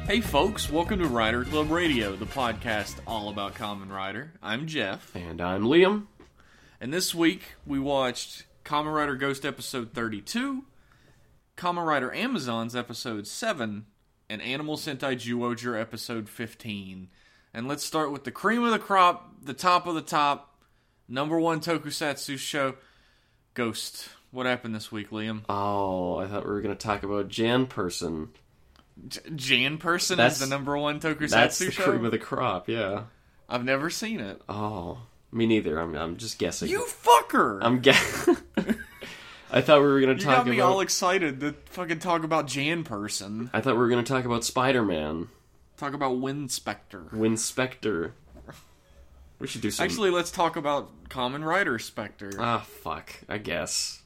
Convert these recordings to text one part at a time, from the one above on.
Hey folks, welcome to Rider Club Radio, the podcast all about Kamen Rider. I'm Jeff. And I'm Liam. And this week, we watched Kamen Rider Ghost episode 32, Kamen Rider Amazons episode 7, and Animal Sentai Zyuohger episode 15. And let's start with the cream of the crop, the top of the top, number one tokusatsu show, Ghost. What happened this week, Liam? Oh, I thought we were going to talk about Jan Person. Jan Person is the number one tokusatsu show? That's the cream of the crop, yeah. I've never seen it. Oh, me neither. I'm just guessing. You fucker! I'm guessing. I thought we were going to talk about... You got me all excited to fucking talk about Jan Person. I thought we were going to talk about Spider-Man. Talk about Winspector. Winspector. We should do some... Actually, let's talk about Kamen Rider Spectre. Ah, fuck. I guess.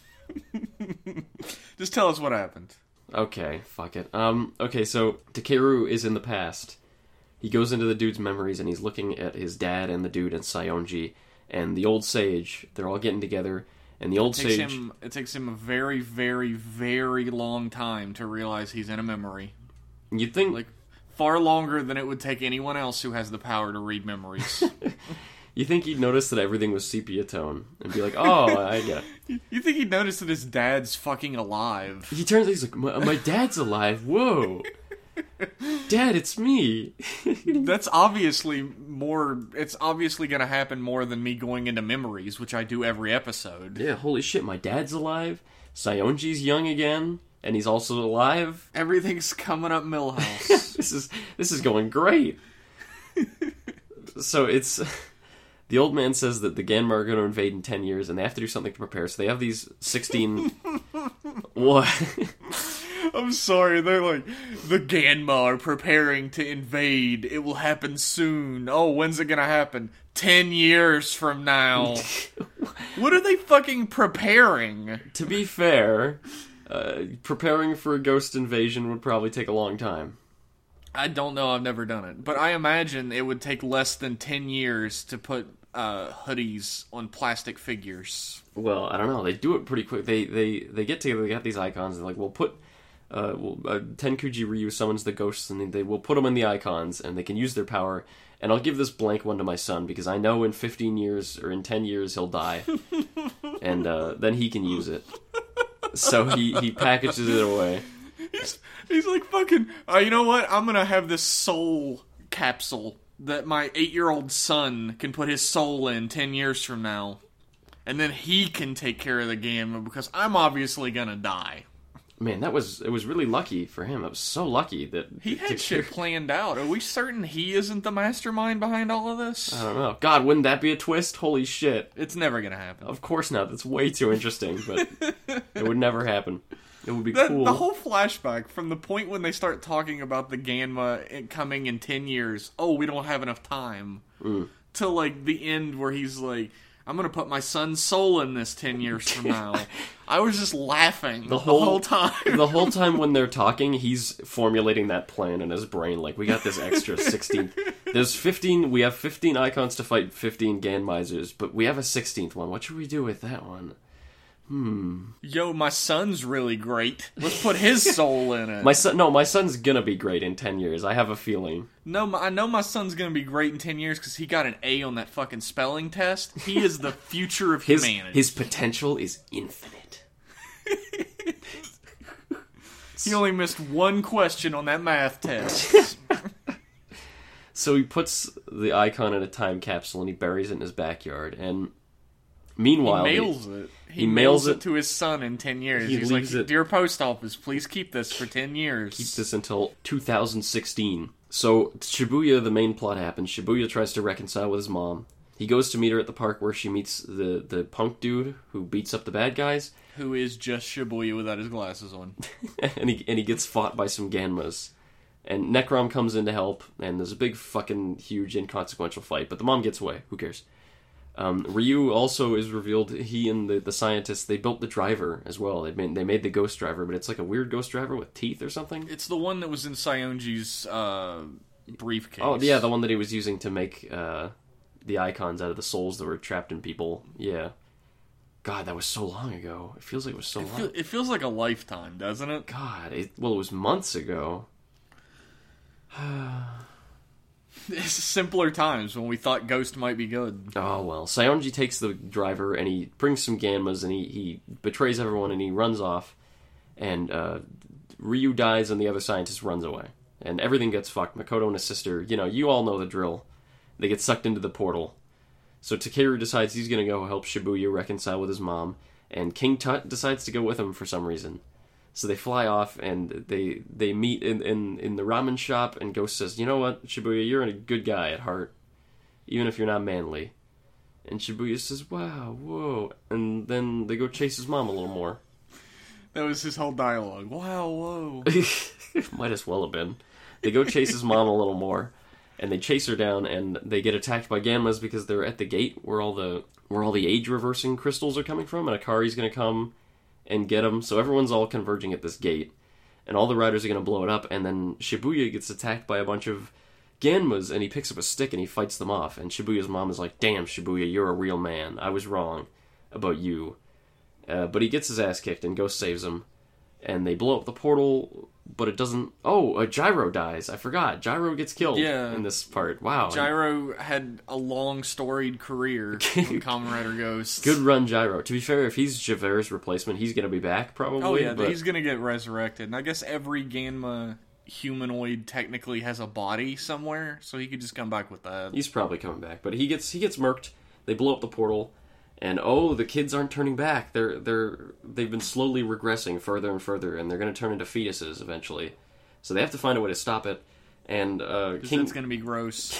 Just tell us what happened. Okay, fuck it. Okay, so Takeru is in the past. He goes into the dude's memories and he's looking at his dad and the dude and Saionji and the old sage. They're all getting together, and the old sage... It takes him a very, very, very long time to realize he's in a memory. You'd think... Like, far longer than it would take anyone else who has the power to read memories. You think he'd notice that everything was sepia tone and be like, oh, I get it. You think he'd notice that his dad's fucking alive. He turns, he's like, my dad's alive, whoa. Dad, it's me. That's obviously more, it's obviously going to happen more than me going into memories, which I do every episode. Yeah, holy shit, my dad's alive, Saionji's young again, and he's also alive. Everything's coming up Millhouse. This is going great. So it's... The old man says that the Ganma are going to invade in 10 years, and they have to do something to prepare. So they have these 16... What? I'm sorry, they're like, the Ganma are preparing to invade. It will happen soon. Oh, when's it going to happen? 10 years from now. What are they fucking preparing? To be fair, preparing for a ghost invasion would probably take a long time. I don't know, I've never done it. But I imagine it would take less than 10 years to put hoodies on plastic figures. Well, I don't know. They do it pretty quick. They get together, they got these icons, and they're like, we'll put... Tenkuji Ryu summons the ghosts, and they will put them in the icons, and they can use their power. And I'll give this blank one to my son, because I know in 15 years, or in 10 years, he'll die. And then he can use it. So he packages it away. He's like, fucking, you know what? I'm gonna have this soul capsule that my 8-year-old son can put his soul in 10 years from now. And then he can take care of the Ganma, because I'm obviously gonna die. Man, it was really lucky for him. It was so lucky that... He had shit planned out. Are we certain he isn't the mastermind behind all of this? I don't know. God, wouldn't that be a twist? Holy shit. It's never gonna happen. Of course not. That's way too interesting, but it would never happen. It would be cool. The whole flashback, from the point when they start talking about the Ganma coming in 10 years, oh, we don't have enough time, to, like, the end where he's like, I'm gonna put my son's soul in this 10 years from now. I was just laughing the whole time. The whole time when they're talking, he's formulating that plan in his brain, like, we got this extra 16... we have 15 icons to fight 15 Ganmizers, but we have a 16th one. What should we do with that one? Yo, my son's really great. Let's put his soul in it. My son's gonna be great in 10 years. I have a feeling. No, I know my son's gonna be great in 10 years because he got an A on that fucking spelling test. He is the future of humanity. His potential is infinite. He only missed one question on that math test. So he puts the icon in a time capsule and he buries it in his backyard. And meanwhile... He mails it. He mails it to his son in 10 years. He's like, dear post office, please keep this for 10 years. Keep this until 2016. So, Shibuya, the main plot happens. Shibuya tries to reconcile with his mom. He goes to meet her at the park where she meets the punk dude who beats up the bad guys. Who is just Shibuya without his glasses on. and he gets fought by some Ganmas. And Necrom comes in to help, and there's a big fucking huge inconsequential fight, but the mom gets away. Who cares? Ryu also is revealed. He and the scientists, they built the driver as well. They made the ghost driver, but it's like a weird ghost driver with teeth or something. It's the one that was in Saionji's briefcase. Oh yeah, the one that he was using to make the icons out of the souls that were trapped in people. Yeah. God, that was so long ago. It feels like it was so long. It feels like a lifetime, doesn't it? God, it was months ago. It's simpler times when we thought Ghost might be good. Oh, well. Saionji takes the driver, and he brings some Ganmas, and he betrays everyone, and he runs off. And Ryu dies, and the other scientist runs away. And everything gets fucked. Makoto and his sister, you all know the drill. They get sucked into the portal. So Takeru decides he's going to go help Shibuya reconcile with his mom, and King Tut decides to go with him for some reason. So they fly off, and they meet in the ramen shop, and Ghost says, you know what, Shibuya, you're a good guy at heart, even if you're not manly. And Shibuya says, wow, whoa. And then they go chase his mom a little more. That was his whole dialogue. Wow, whoa. Might as well have been. They go chase his mom a little more, and they chase her down, and they get attacked by Ganmas because they're at the gate where all the age-reversing crystals are coming from, and Akari's going to come and get them. So everyone's all converging at this gate, and all the riders are going to blow it up, and then Shibuya gets attacked by a bunch of Ganmas, and he picks up a stick and he fights them off, and Shibuya's mom is like, damn, Shibuya, you're a real man. I was wrong about you. But he gets his ass kicked, and Ghost saves him, and they blow up the portal, but it doesn't... Oh, Gyro dies. I forgot. Gyro gets killed in this part. Wow. Gyro had a long, storied career in Kamen Rider Ghost. Good run, Gyro. To be fair, if he's Javert's replacement, he's going to be back, probably. Oh, yeah, he's going to get resurrected. And I guess every Ganma humanoid technically has a body somewhere, so he could just come back with that. He's probably coming back. But he gets murked. They blow up the portal. And the kids aren't turning back. They've been slowly regressing further and further, and they're going to turn into fetuses eventually. So they have to find a way to stop it. And that's going to be gross.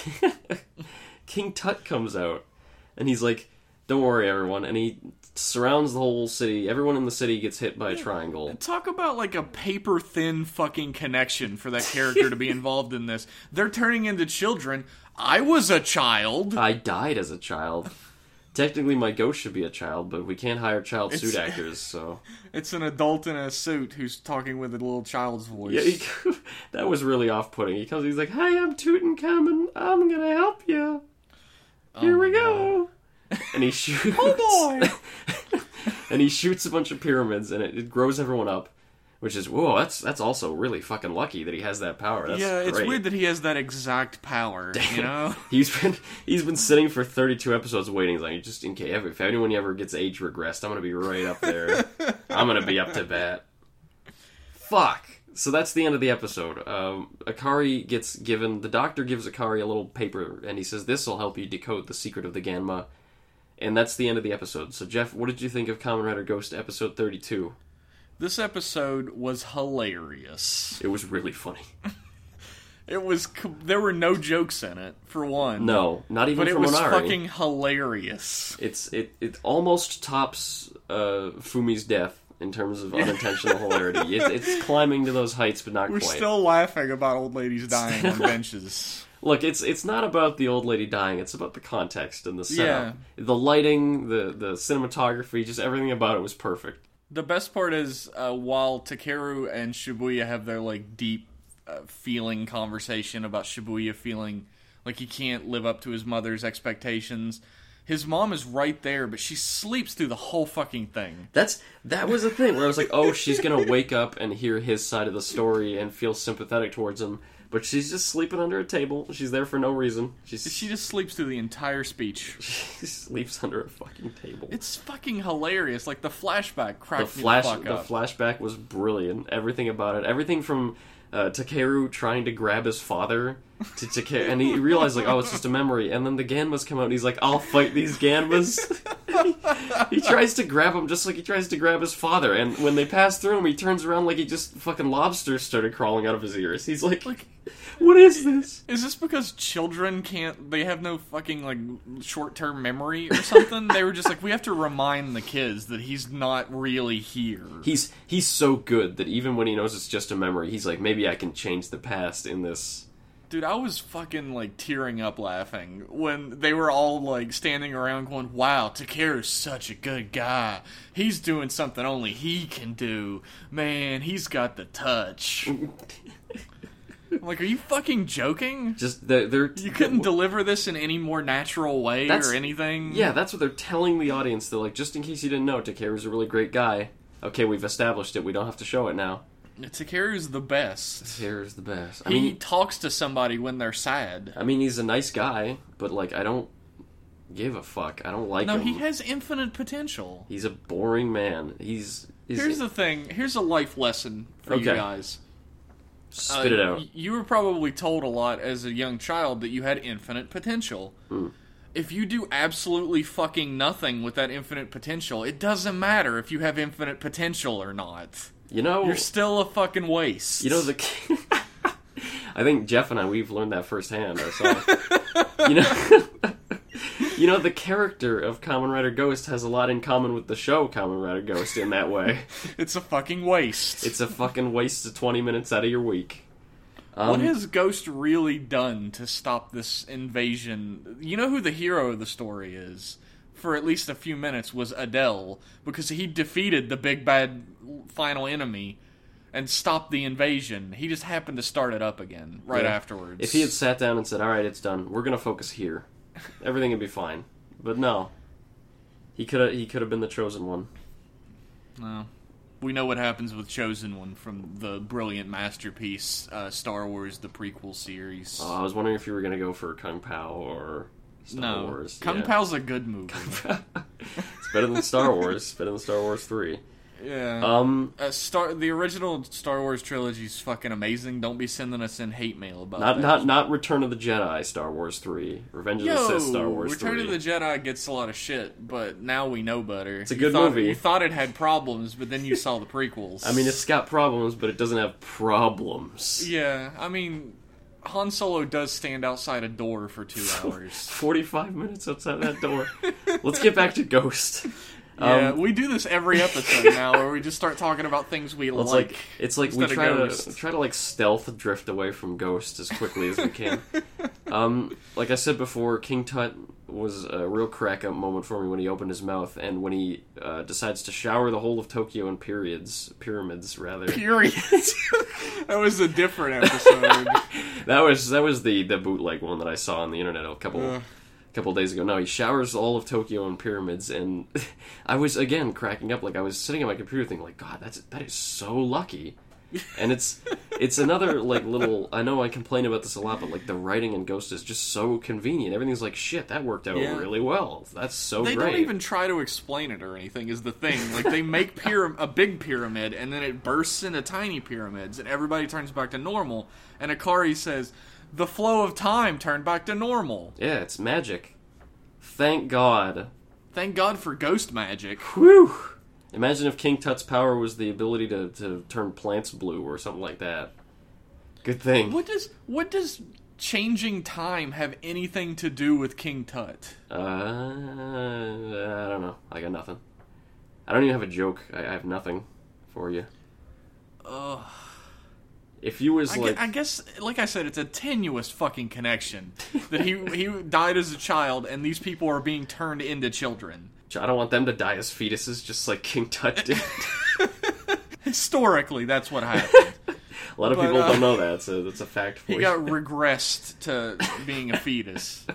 King Tut comes out, and he's like, "Don't worry, everyone." And he surrounds the whole city. Everyone in the city gets hit by a triangle. Talk about like a paper thin fucking connection for that character to be involved in this. They're turning into children. I was a child. I died as a child. Technically, my ghost should be a child, but we can't hire child suit actors, so... It's an adult in a suit who's talking with a little child's voice. Yeah, that was really off-putting. He's like, "Hi, I'm Tutankhamun. I'm gonna help you. Here we go." And he shoots... Oh, boy! And he shoots a bunch of pyramids, and it grows everyone up. Which is, whoa, that's also really fucking lucky that he has that power. That's yeah, it's great. weird that he has that exact power, you know? He's been sitting for 32 episodes waiting. He's like, just in case, if anyone ever gets age regressed, I'm going to be right up there. I'm going to be up to bat. Fuck. So that's the end of the episode. The doctor gives Akari a little paper, and he says, this will help you decode the secret of the Ganma. And that's the end of the episode. So Jeff, what did you think of Kamen Rider Ghost episode 32? This episode was hilarious. It was really funny. There were no jokes in it, for one. No, not even from Onari. But it was fucking hilarious. It almost tops Fumi's death in terms of unintentional hilarity. It's climbing to those heights, but not quite. We're still laughing about old ladies dying on benches. Look, it's not about the old lady dying. It's about the context and the setup. Yeah. The lighting, the cinematography, just everything about it was perfect. The best part is while Takeru and Shibuya have their like deep feeling conversation about Shibuya feeling like he can't live up to his mother's expectations, his mom is right there, but she sleeps through the whole fucking thing. That was the thing where I was like, oh, she's gonna wake up and hear his side of the story and feel sympathetic towards him. But she's just sleeping under a table. She's there for no reason. She just sleeps through the entire speech. She sleeps under a fucking table. It's fucking hilarious. Like, the flashback cracked me the fuck up. The flashback was brilliant. Everything about it. Everything from Takeru trying to grab his father to Takeru. And he realized, like, oh, it's just a memory. And then the Ganmas come out and he's like, I'll fight these Ganmas. He tries to grab him just like he tries to grab his father. And when they pass through him, he turns around like he just fucking lobsters started crawling out of his ears. He's like what is this? Is this because children they have no fucking, like, short-term memory or something? They were just like, we have to remind the kids that he's not really here. He's so good that even when he knows it's just a memory, he's like, maybe I can change the past in this. Dude, I was fucking, like, tearing up laughing when they were all, like, standing around going, wow, Takeru's such a good guy. He's doing something only he can do. Man, he's got the touch. I'm like, are you fucking joking? Just you couldn't deliver this in any more natural way or anything? Yeah, that's what they're telling the audience. They're like, just in case you didn't know, Takeru's a really great guy. Okay, we've established it. We don't have to show it now. Takeru's the best. Takeru's the best. I He mean, talks to somebody when they're sad. he's a nice guy, but like I don't give a fuck. I don't like him. No, he has infinite potential. He's a boring man. Here's the thing. Here's a life lesson for you guys. Spit it out. You were probably told a lot as a young child that you had infinite potential. If you do absolutely fucking nothing with that infinite potential, it doesn't matter if you have infinite potential or not. You're still a fucking waste. I think Jeff and we've learned that firsthand ourselves. The character of Kamen Rider Ghost has a lot in common with the show Kamen Rider Ghost in that way. It's a fucking waste. It's a fucking waste of 20 minutes out of your week. What has Ghost really done to stop this invasion? You know who the hero of the story is? For at least a few minutes was Adele, because he defeated the big bad final enemy and stopped the invasion. He just happened to start it up again afterwards. If he had sat down and said, alright, it's done, we're going to focus here, everything would be fine. But no. He could have been the chosen one. No. We know what happens with Chosen One from the brilliant masterpiece, Star Wars, the prequel series. I was wondering if you were going to go for Kung Pao or Star Wars. Kung Pao's a good movie. It's better than Star Wars. Better than Star Wars 3. Yeah. The original Star Wars trilogy is fucking amazing. Don't be sending us in hate mail about that. Not Return of the Jedi Star Wars 3. Revenge of the Sith Star Wars 3. Return of the Jedi gets a lot of shit, but now we know better. It's a good movie. You thought it had problems, but then you saw the prequels. It's got problems, but it doesn't have problems. Yeah, Han Solo does stand outside a door for 2 hours. 45 minutes outside that door. Let's get back to Ghost. Yeah, we do this every episode now, where we just start talking about things we like. It's like we try to like stealth drift away from Ghost as quickly as we can. Like I said before, King Tut was a real crack-up moment for me when he opened his mouth, and when he decides to shower the whole of Tokyo in pyramids. Periods. That was a different episode. that was the bootleg one that I saw on the internet a couple days ago. No, he showers all of Tokyo in pyramids, and I was again cracking up. Like I was sitting at my computer thinking, like, God, that is so lucky. And it's another like little. I know I complain about this a lot, but like the writing in Ghost is just so convenient. Everything's like, shit, that worked out really well. That's so great. They don't even try to explain it or anything. Is the thing like they make a big pyramid and then it bursts into tiny pyramids and everybody turns back to normal. And Akari says, "The flow of time turned back to normal." Yeah, it's magic. Thank God. Thank God for ghost magic. Whew. Imagine if King Tut's power was the ability to turn plants blue or something like that. Good thing. What does changing time have anything to do with King Tut? I don't know. I got nothing. I don't even have a joke. I have nothing for you. If you was I guess, like I said, it's a tenuous fucking connection that he died as a child, and these people are being turned into children. I don't want them to die as fetuses, just like King Tut did. Historically, that's what happened. A lot of people don't know that, so that's a fact for you. He got regressed to being a fetus.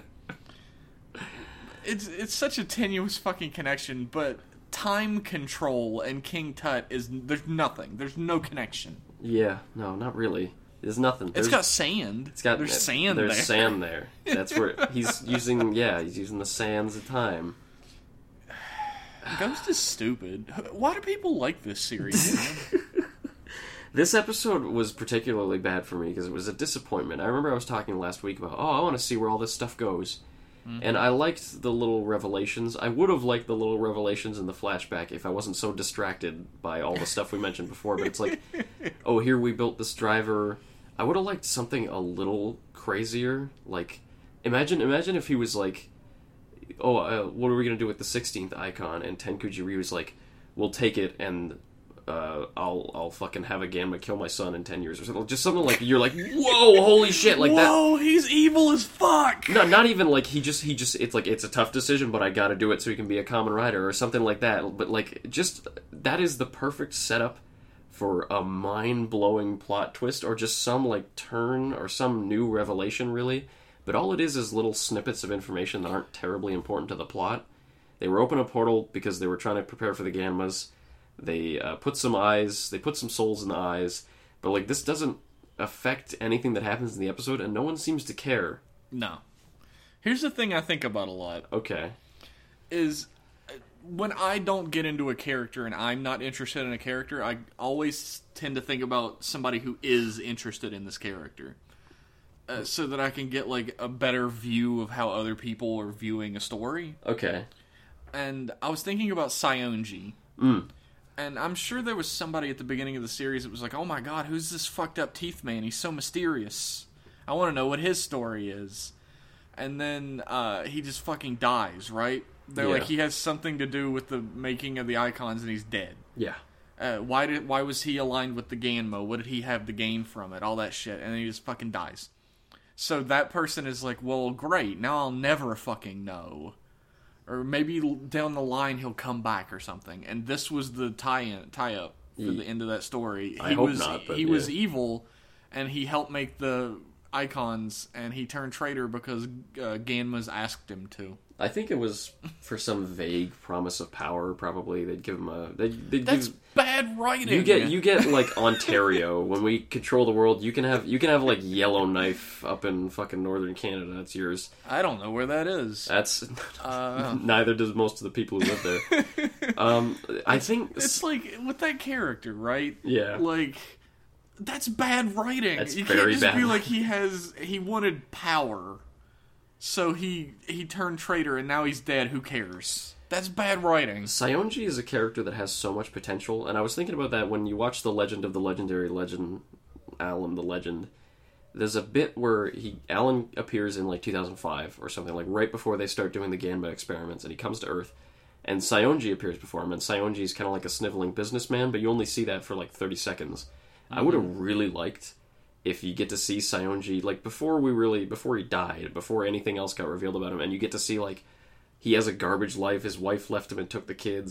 It's such a tenuous fucking connection, but time control and King Tut there's nothing. There's no connection. Yeah, no, not really. There's nothing. It's got sand. There's sand there. There's sand there. That's where he's using the sands of time. Ghost is stupid. Why do people like this series? This episode was particularly bad for me because it was a disappointment. I remember I was talking last week about, I want to see where all this stuff goes. Mm-hmm. And I liked the little revelations. I would have liked the little revelations in the flashback if I wasn't so distracted by all the stuff we mentioned before. But it's like, here we built this driver. I would have liked something a little crazier. Like, imagine if he was like, what are we going to do with the 16th icon? And Tenkuji Ryu's like, we'll take it and I'll fucking have a Gamma kill my son in 10 years or something. Just something like, you're like, whoa, holy shit, like that. Whoa, he's evil as fuck. No, not even like he just, it's like, it's a tough decision, but I gotta do it so he can be a Kamen Rider or something like that. But like, just, that is the perfect setup for a mind-blowing plot twist or just some like turn or some new revelation, really. But all it is little snippets of information that aren't terribly important to the plot. They were open a portal because they were trying to prepare for the Gammas. They put some eyes, they put some souls in the eyes, but like this doesn't affect anything that happens in the episode, and no one seems to care. No. Here's the thing I think about a lot. Okay. Is when I don't get into a character and I'm not interested in a character, I always tend to think about somebody who is interested in this character. So that I can get like a better view of how other people are viewing a story. Okay. And I was thinking about Saionji. And I'm sure there was somebody at the beginning of the series that was like, oh my god, who's this fucked up teeth man? He's so mysterious. I want to know what his story is. And then he just fucking dies, right? They're like, he has something to do with the making of the icons and he's dead. Yeah. Why was he aligned with the Ganmo? What did he have to gain from it? All that shit. And then he just fucking dies. So that person is like, well, great. Now I'll never fucking know. Or maybe down the line he'll come back or something. And this was the tie-up for the end of that story. I hope not, but he was evil, and he helped make the icons, and he turned traitor because Ganma's asked him to. I think it was for some vague promise of power. Probably they'd give him a. That's bad writing. You get like Ontario when we control the world. You can have like Yellowknife up in fucking northern Canada. That's yours. I don't know where that is. That's neither does most of the people who live there. I think it's like with that character, right? Yeah, like. That's bad writing. That's you very can't just bad. be like he wanted power, so he turned traitor and now he's dead. Who cares? That's bad writing. Saionji is a character that has so much potential, and I was thinking about that when you watch The Legend of the Legendary Legend, Alan the Legend. There's a bit where Alan appears in like 2005 or something, like right before they start doing the Ganma experiments, and he comes to Earth, and Saionji appears before him, and Saionji is kind of like a sniveling businessman, but you only see that for like 30 seconds. I would have really liked if you get to see Saionji, like, before he died, before anything else got revealed about him, and you get to see, like, he has a garbage life, his wife left him and took the kids,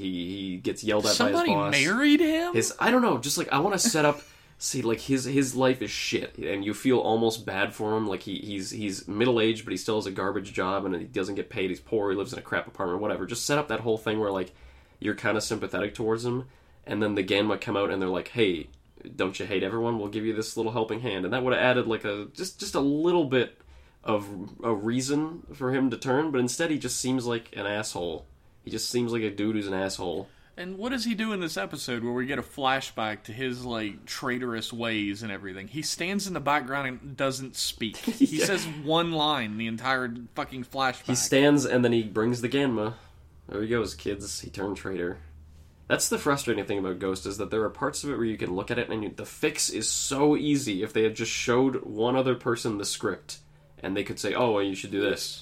he gets yelled at by his boss. Somebody married him? I don't know, just, like, I want to set up, see, like, his life is shit, and you feel almost bad for him, like, he's middle-aged, but he still has a garbage job, and he doesn't get paid, he's poor, he lives in a crap apartment, whatever. Just set up that whole thing where, like, you're kind of sympathetic towards him, and then the Ganma come out and they're like, hey, don't you hate everyone? We'll give you this little helping hand. And that would have added like just a little bit of a reason for him to turn, but instead he just seems like an asshole. He just seems like a dude who's an asshole. And what does he do in this episode where we get a flashback to his like traitorous ways and everything? He stands in the background and doesn't speak. He says one line the entire fucking flashback. He stands and then he brings the Ganma. There he goes, kids. He turned traitor. That's the frustrating thing about Ghost, is that there are parts of it where you can look at it and the fix is so easy if they had just showed one other person the script and they could say, oh, well, you should do this.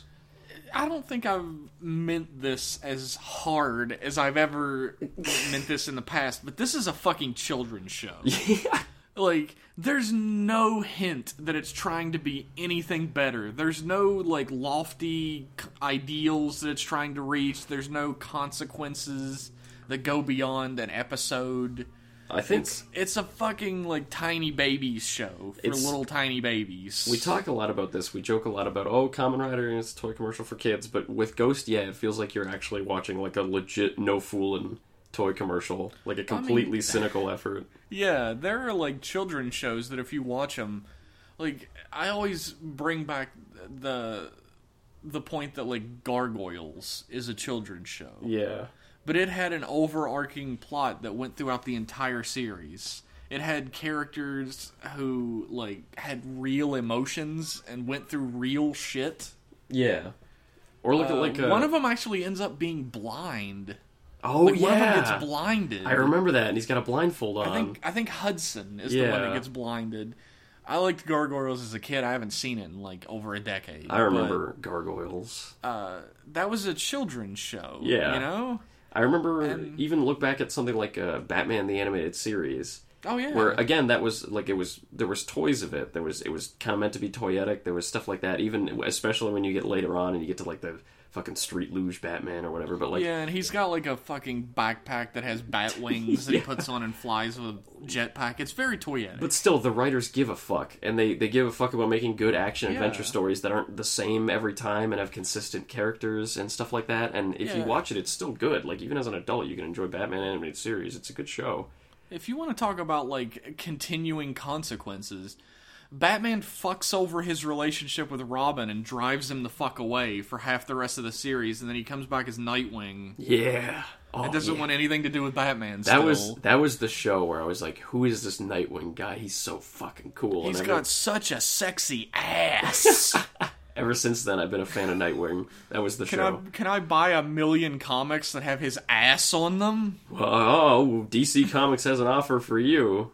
I don't think I've meant this as hard as I've ever meant this in the past, but this is a fucking children's show. Yeah. Like, there's no hint that it's trying to be anything better. There's no, like, lofty ideals that it's trying to reach. There's no consequences that go beyond an episode. I think it's a fucking like tiny babies show for little tiny babies. We talk a lot about this. We joke a lot about, oh, Kamen Rider is a toy commercial for kids, but with Ghost, yeah, it feels like you're actually watching like a legit no foolin' toy commercial, like a completely cynical effort. Yeah, there are like children's shows that if you watch them, like I always bring back the point that like Gargoyles is a children's show. Yeah. But it had an overarching plot that went throughout the entire series. It had characters who, like, had real emotions and went through real shit. Yeah. Or look at, like, one of them actually ends up being blind. Oh, like, yeah! One of them gets blinded. I remember that, and he's got a blindfold on. I think Hudson is the one that gets blinded. I liked Gargoyles as a kid. I haven't seen it in, like, over a decade. I remember Gargoyles. That was a children's show. Yeah. You know? I remember even look back at something like Batman the Animated Series. Oh yeah. Where again that was like there was toys of it. It was kind of meant to be toyetic. There was stuff like that. Even especially when you get later on and you get to like the fucking street luge Batman or whatever, but like... Yeah, and he's got like a fucking backpack that has bat wings that he puts on and flies with a jetpack. It's very toyetic. But still, the writers give a fuck, and they give a fuck about making good action-adventure stories that aren't the same every time and have consistent characters and stuff like that, and if you watch it, it's still good. Like, even as an adult, you can enjoy Batman animated series. It's a good show. If you want to talk about, like, continuing consequences... Batman fucks over his relationship with Robin and drives him the fuck away for half the rest of the series, and then he comes back as Nightwing. Yeah. It doesn't want anything to do with Batman that still. That was the show where I was like, who is this Nightwing guy? He's so fucking cool. He's got such a sexy ass. Ever since then, I've been a fan of Nightwing. That was the show. Can I buy 1,000,000 comics that have his ass on them? Oh, DC Comics has an offer for you.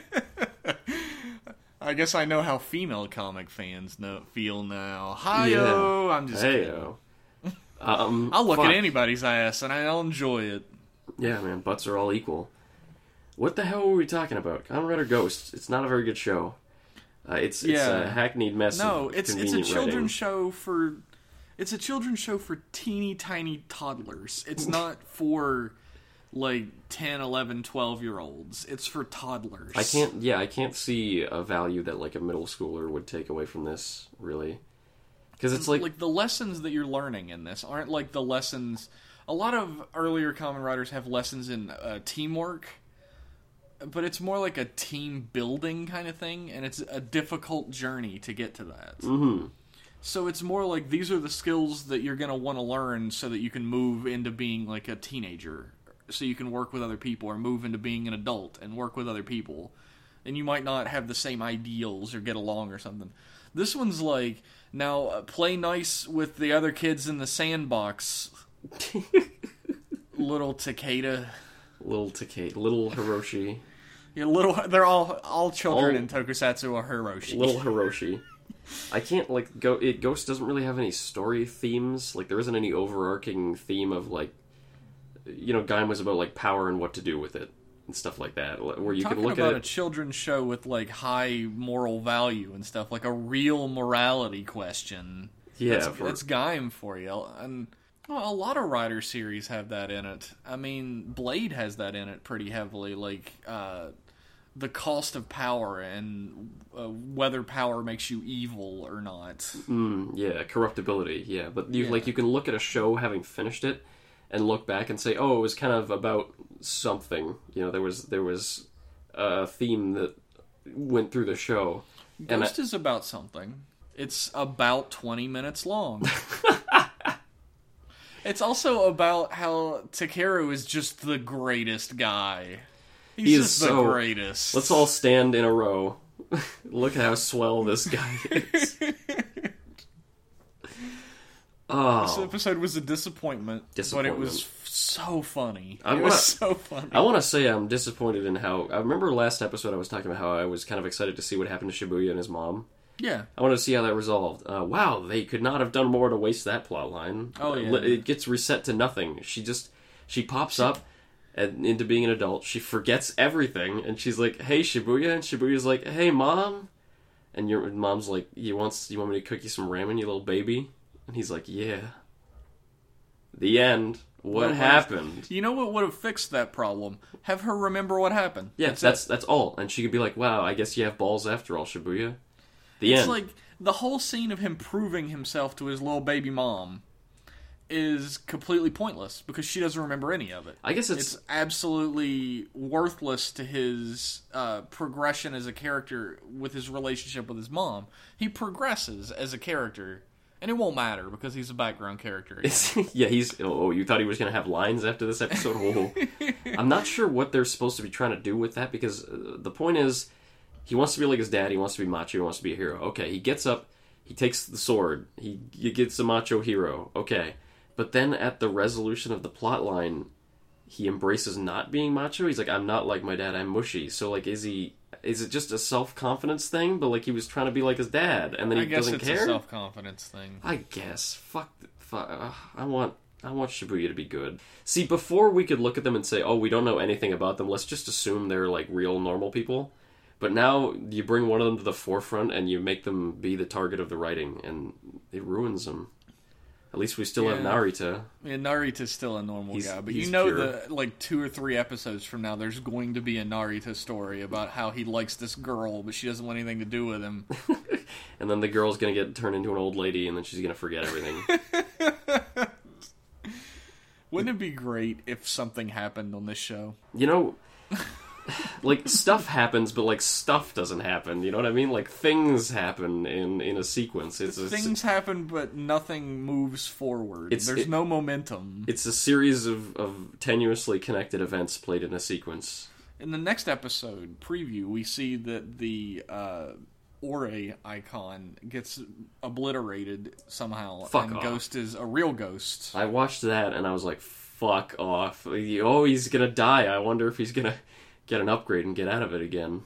I guess I know how female comic fans feel now. Hi-yo! I'm just kidding. I'll look at anybody's ass and I'll enjoy it. Yeah, man, butts are all equal. What the hell were we talking about? Kamen Rider Ghost. It's not a very good show. It's a hackneyed mess. No, of it's a convenient children's writing. show for. It's a children's show for teeny tiny toddlers. It's not for like 10, 11, 12-year-olds. It's for toddlers. I can't see a value that like a middle schooler would take away from this, really. Because it's like the lessons that you're learning in this aren't like the lessons. A lot of earlier Kamen Riders have lessons in teamwork, but it's more like a team building kind of thing, and it's a difficult journey to get to that. Mm-hmm. So it's more like these are the skills that you're going to want to learn so that you can move into being like a teenager, so you can work with other people, or move into being an adult and work with other people. And you might not have the same ideals or get along or something. This one's like, now play nice with the other kids in the sandbox. Little Takeda. Little Hiroshi. Yeah, they're all children in Tokusatsu are Hiroshi. Little Hiroshi. I can't, like, Ghost doesn't really have any story themes. Like, there isn't any overarching theme of, like, you know, Gaim was about, like, power and what to do with it and stuff like that. Where you can look about at a children's show with, like, high moral value and stuff, like a real morality question. Yeah. That's Gaim for you. And well, a lot of Rider series have that in it. I mean, Blade has that in it pretty heavily, like, the cost of power and whether power makes you evil or not. Yeah, corruptibility, yeah. But you can look at a show having finished it and look back and say, oh, it was kind of about something. You know, there was a theme that went through the show. Ghost is about something. It's about 20 minutes long. It's also about how Takeru is just the greatest guy. He's just the greatest. Let's all stand in a row. Look at how swell this guy is. Oh. This episode was a disappointment. But it was so funny. I want to say I'm disappointed in how... I remember last episode I was talking about how I was kind of excited to see what happened to Shibuya and his mom. Yeah. I wanted to see how that resolved. Wow, they could not have done more to waste that plot line. Oh, yeah. It gets reset to nothing. She pops up into being an adult. She forgets everything, and she's like, hey, Shibuya. And Shibuya's like, hey, Mom. And your mom's like, you want me to cook you some ramen, you little baby? And he's like, yeah. The end. What happened? You know what would have fixed that problem? Have her remember what happened. Yeah, that's all. And she could be like, wow, I guess you have balls after all, Shibuya. The end. It's like the whole scene of him proving himself to his little baby mom is completely pointless because she doesn't remember any of it. I guess it's absolutely worthless to his progression as a character with his relationship with his mom. He progresses as a character, and it won't matter because he's a background character. Yeah, you thought he was going to have lines after this episode? Whoa. I'm not sure what they're supposed to be trying to do with that because the point is, he wants to be like his dad, he wants to be macho, he wants to be a hero. Okay, he gets up, he takes the sword, he gets a macho hero. Okay. But then at the resolution of the plot line, he embraces not being macho. He's like, I'm not like my dad, I'm mushy. So, like, is it just a self-confidence thing? But, like, he was trying to be like his dad, and then he doesn't care? I guess it's a self-confidence thing. I guess. Fuck. I want Shibuya to be good. See, before we could look at them and say, oh, we don't know anything about them, let's just assume they're, like, real normal people. But now you bring one of them to the forefront and you make them be the target of the writing, and it ruins them. At least we still have Narita. Yeah, Narita's still a normal guy, but he's that like 2 or 3 episodes from now, there's going to be a Narita story about how he likes this girl, but she doesn't want anything to do with him. And then the girl's gonna get turned into an old lady, and then she's gonna forget everything. Wouldn't it be great if something happened on this show? You know, like, stuff happens, but, like, stuff doesn't happen. You know what I mean? Like, things happen in a sequence. Things happen, but nothing moves forward. There's no momentum. It's a series of tenuously connected events played in a sequence. In the next episode preview, we see that the Ore icon gets obliterated somehow. Fuck off. Ghost is a real ghost. I watched that, and I was like, fuck off. Oh, he's gonna die. I wonder if he's gonna get an upgrade and get out of it again.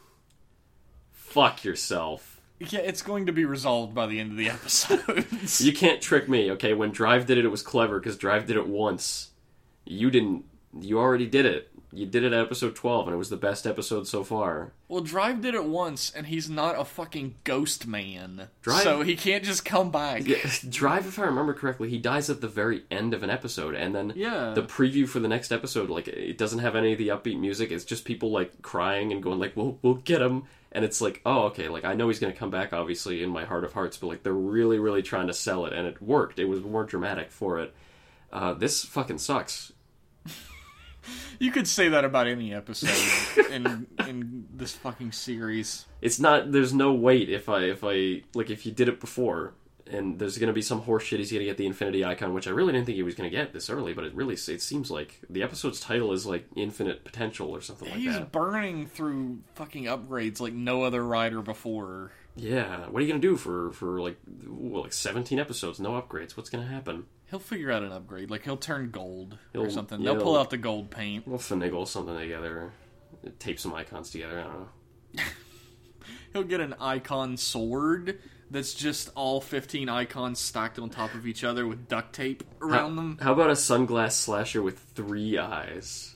Fuck yourself. Yeah, it's going to be resolved by the end of the episode. You can't trick me, okay? When Drive did it, it was clever, because Drive did it once. You didn't. You already did it. You did it at episode 12, and it was the best episode so far. Well, Drive did it once, and he's not a fucking ghost man. Drive, so he can't just come back. Yeah, Drive, if I remember correctly, he dies at the very end of an episode, and then the preview for the next episode, like, it doesn't have any of the upbeat music. It's just people, like, crying and going, like, we'll get him. And it's like, oh, okay, like, I know he's going to come back, obviously, in my heart of hearts, but, like, they're really, really trying to sell it, and it worked. It was more dramatic for it. This fucking sucks. You could say that about any episode in this fucking series. It's not. There's no weight if you did it before, and there's gonna be some horse shit. He's gonna get the infinity icon, which I really didn't think he was gonna get this early, but it seems like the episode's title is like Infinite Potential or something like that. He's burning through fucking upgrades like no other rider before. Yeah, what are you gonna do for like 17 episodes? No upgrades. What's gonna happen? He'll figure out an upgrade. Like, he'll turn gold or something. Yeah, They'll pull out the gold paint. We'll finagle something together. Tape some icons together. I don't know. He'll get an icon sword that's just all 15 icons stacked on top of each other with duct tape around them. How about a sunglass slasher with 3 eyes?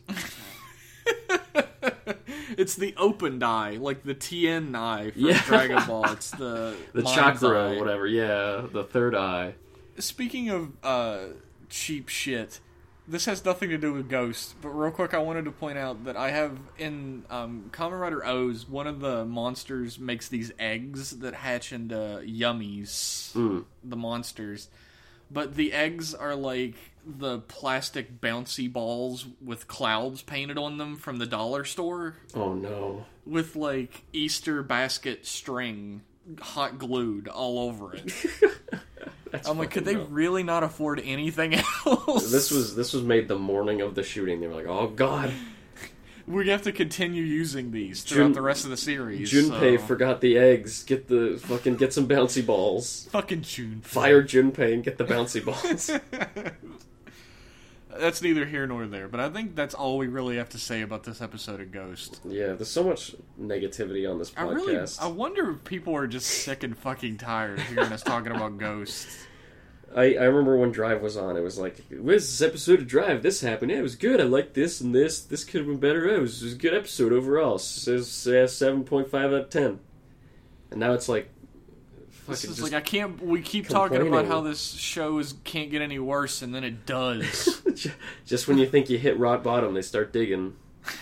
It's the opened eye, like the Tien eye from Dragon Ball. It's the chakra, eye. whatever. Yeah, the third eye. Speaking of cheap shit, this has nothing to do with Ghost, but real quick I wanted to point out that I have in Kamen Rider O's, one of the monsters makes these eggs that hatch into yummies, the monsters. But the eggs are like the plastic bouncy balls with clouds painted on them from the dollar store. Oh no. With like Easter basket string hot glued all over it. I'm like, could they really not afford anything else? This was made the morning of the shooting. They were like, oh god. We have to continue using these throughout the rest of the series. Junpei forgot the eggs. Get some bouncy balls. Fucking Junpei. Fire Junpei and get the bouncy balls. That's neither here nor there, but I think that's all we really have to say about this episode of Ghost. Yeah, there's so much negativity on this podcast. I wonder if people are just sick and fucking tired of hearing us talking about Ghost. I remember when Drive was on, it was like, where's this episode of Drive? This happened. Yeah, it was good. I liked this and this. This could have been better. It was a good episode overall. It says 7.5 out of 10. And now it's like, this is like, we keep talking about how this show can't get any worse, and then it does. Just when you think you hit rock bottom, they start digging.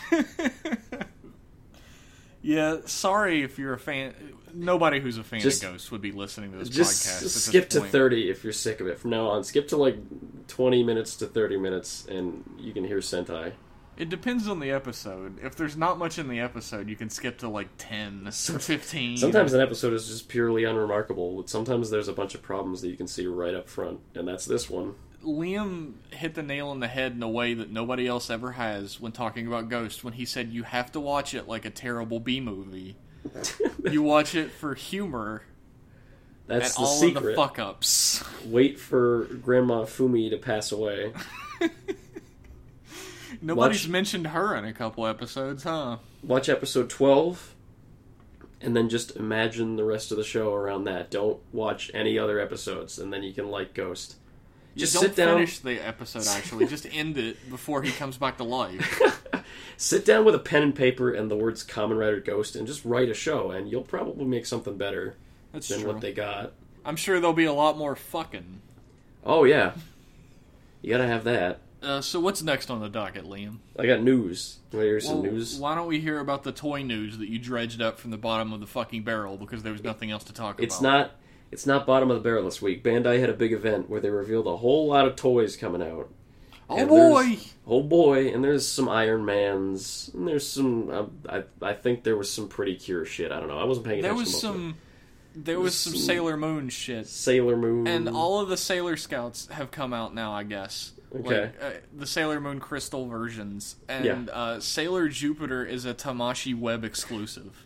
Yeah, sorry if you're a fan. Nobody who's a fan of Ghost would be listening to this podcast. Just skip to 30 if you're sick of it. From now on, skip to like 20 minutes to 30 minutes, and you can hear Sentai. It depends on the episode. If there's not much in the episode, you can skip to like 10 or 15. Sometimes an episode is just purely unremarkable. Sometimes there's a bunch of problems that you can see right up front, and that's this one. Liam hit the nail on the head in a way that nobody else ever has when talking about Ghost, when he said you have to watch it like a terrible B-movie. You watch it for humor. That's and the all secret. Of the fuck-ups. Wait for Grandma Fumi to pass away. Nobody's mentioned her in a couple episodes, huh? Watch episode 12, and then just imagine the rest of the show around that. Don't watch any other episodes, and then you can like Ghost. Just don't sit down. Finish the episode, actually. Just end it before he comes back to life. Sit down with a pen and paper and the words Kamen Rider Ghost and just write a show, and you'll probably make something better than what they got. I'm sure there'll be a lot more fucking. Oh, yeah. You gotta have that. So what's next on the docket, Liam? I got news. You want to hear some news? Why don't we hear about the toy news that you dredged up from the bottom of the fucking barrel because there was nothing else to talk about? It's not bottom of the barrel this week. Bandai had a big event where they revealed a whole lot of toys coming out. Oh boy! Oh boy! And there's some Iron Mans. And there's some. I think there was some Pretty Cure shit. I don't know. I wasn't paying attention. There was some Sailor Moon shit. Sailor Moon. And all of the Sailor Scouts have come out now, I guess. Okay. Like, the Sailor Moon Crystal versions. And Sailor Jupiter is a Tamashii Web exclusive.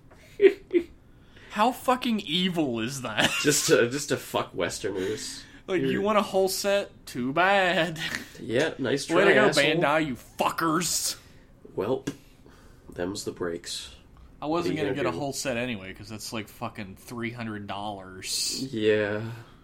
How fucking evil is that? Just to fuck Westerners. Like, you want a whole set? Too bad. Yeah, nice try, way to go, asshole. Bandai, you fuckers. Well, them's the breaks. I wasn't going to get a whole set anyway, because that's like fucking $300. Yeah.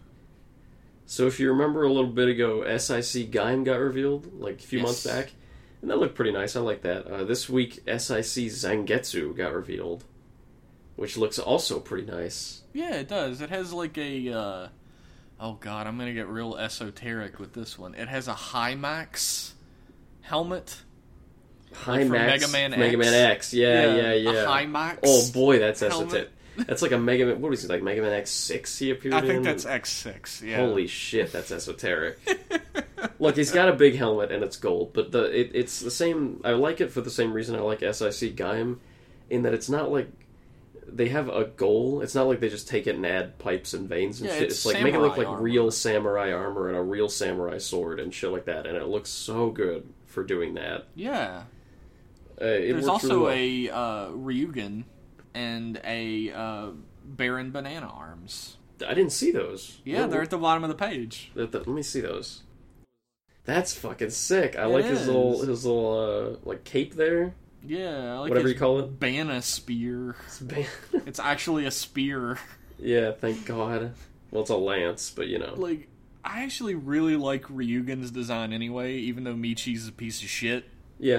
So if you remember a little bit ago, SIC Gaim got revealed, like a few months back. And that looked pretty nice, I like that. This week, SIC Zangetsu got revealed, which looks also pretty nice. Yeah, it does. It has like a... oh god, I'm going to get real esoteric with this one. It has a Himax helmet. Himax, Mega Man X. Yeah. A Himax. Oh boy, that's esoteric. That's like a Mega Man. What is he, like Mega Man X6 he appeared in? I think that's X6, yeah. Holy shit, that's esoteric. Look, he's got a big helmet and it's gold, but it's the same. I like it for the same reason I like SIC Gaim, in that it's not like they have a goal. It's not like they just take it and add pipes and veins and shit. It's like make it look like real samurai armor and a real samurai sword and shit like that, and it looks so good for doing that. Yeah. There's also really a Ryugen and a Baron Banana Arms. I didn't see those. Yeah, they're at the bottom of the page. Let me see those. That's fucking sick. I like his little like cape there. Yeah, I like whatever you call it. Bana spear. It's actually a spear. Yeah, thank God. Well, it's a lance, but you know. Like, I actually really like Ryugen's design anyway, even though Michi's a piece of shit. Yeah.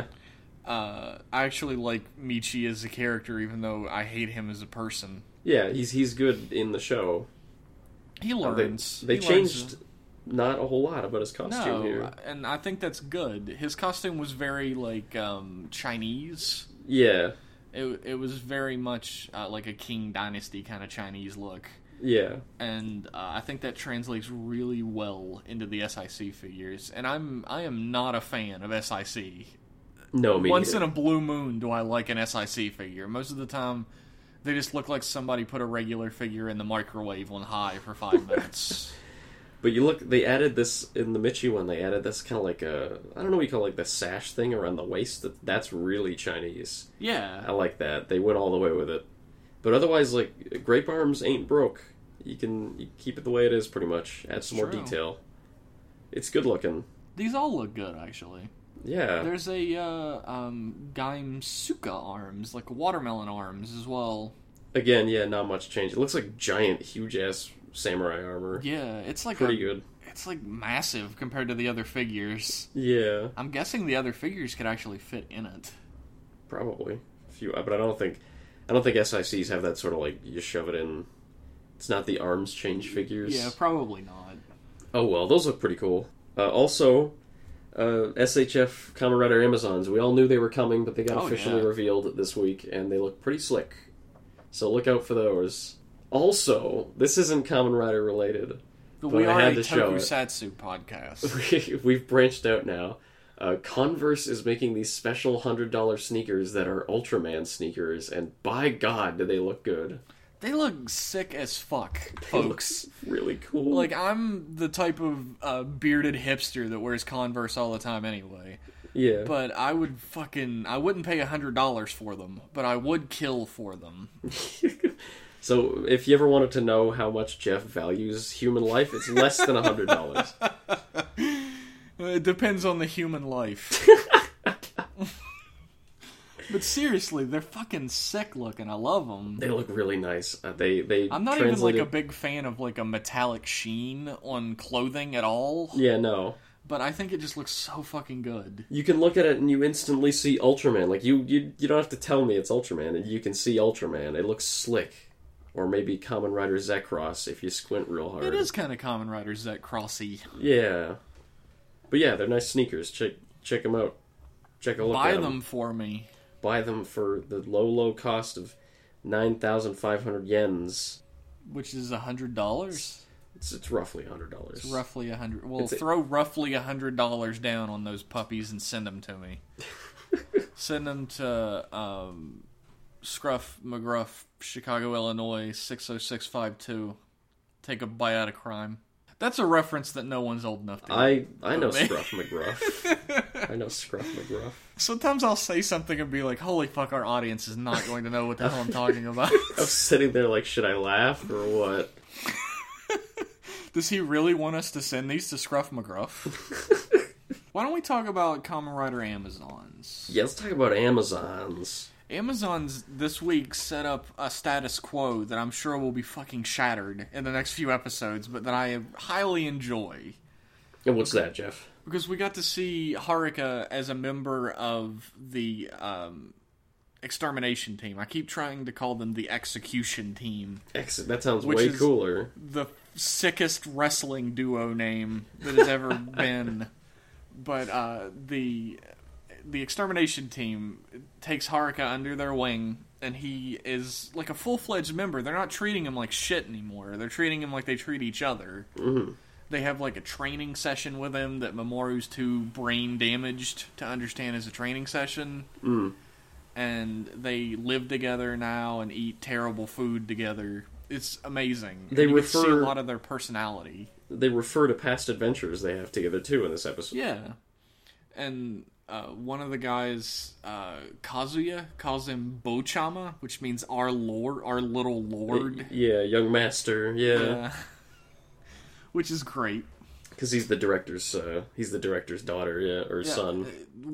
I actually like Michi as a character, even though I hate him as a person. Yeah, he's good in the show. He learns. They changed not a whole lot about his costume here. And I think that's good. His costume was very, like, Chinese. Yeah. It was very much like a Qing Dynasty kind of Chinese look. Yeah. And I think that translates really well into the SIC figures. And I am not a fan of SIC. No, me Once neither. in a blue moon do I like an SIC figure. Most of the time, they just look like somebody put a regular figure in the microwave on high for 5 minutes. But you look, they added this, in the Michi one, they added this kind of like a, I don't know what you call it, like the sash thing around the waist. That's really Chinese. Yeah. I like that. They went all the way with it. But otherwise, like, Grape Arms ain't broke. You keep it the way it is, pretty much. Add some more detail. It's good looking. These all look good, actually. Yeah. There's a Gaim Suka arms, like watermelon arms as well. Again, yeah, not much change. It looks like giant, huge-ass samurai armor. Yeah, it's like pretty good. It's like massive compared to the other figures. Yeah. I'm guessing the other figures could actually fit in it. Probably. But I don't think SICs have that sort of like, you shove it in. It's not the arms change figures. Yeah, probably not. Oh well, those look pretty cool. Also, SHF Kamen Rider Amazons. We all knew they were coming, but they got officially revealed this week, and they look pretty slick. So look out for those. Also, this isn't Kamen Rider related, but we are I had a to show it. Tokusatsu podcast. We've branched out now. Converse is making these special $100 sneakers that are Ultraman sneakers, and by God, do they look good. They look sick as fuck, folks. Really cool. Like, I'm the type of bearded hipster that wears Converse all the time anyway. Yeah. But I wouldn't pay $100 for them, but I would kill for them. So, if you ever wanted to know how much Jeff values human life, it's less than $100. It depends on the human life. But seriously, they're fucking sick looking. I love them. They look really nice. I'm not even like a big fan of like a metallic sheen on clothing at all. Yeah, no. But I think it just looks so fucking good. You can look at it and you instantly see Ultraman. Like you don't have to tell me it's Ultraman, and you can see Ultraman. It looks slick. or maybe Kamen Rider Zekross if you squint real hard. It is kind of Kamen Rider Zekrossy. Yeah. But yeah, they're nice sneakers. Check them out. Check a look Buy at them for me. Buy them for the low cost of 9,500 yens. Which is $100? It's roughly $100. It's roughly $100. Well, throw roughly $100 down on those puppies and send them to me. Send them to Scruff McGruff, Chicago, Illinois 60652. Take a bite out of crime. That's a reference that no one's old enough to get. I know Scruff McGruff. I know Scruff McGruff. Sometimes I'll say something and be like, holy fuck, our audience is not going to know what the hell I'm talking about. I'm sitting there like, should I laugh or what? Does he really want us to send these to Scruff McGruff? Why don't we talk about Kamen Rider Amazons? Yeah, let's talk about Amazons. Amazons this week set up a status quo that I'm sure will be fucking shattered in the next few episodes, but that I highly enjoy. And what's that, Jeff? Because we got to see Haruka as a member of the extermination team. I keep trying to call them the execution team. That sounds way cooler. The sickest wrestling duo name that has ever been. But the extermination team takes Haruka under their wing, and he is like a full-fledged member. They're not treating him like shit anymore. They're treating him like they treat each other. Mm-hmm. They have like a training session with him that Mamoru's too brain damaged to understand as a training session. Mm. And they live together now and eat terrible food together. It's amazing. They you see a lot of their personality. They refer to past adventures they have together too in this episode. Yeah. And one of the guys, Kazuya, calls him Bochama, which means our lord, our little lord. Yeah, young master. Yeah. Which is great. Because he's the director's daughter, or son.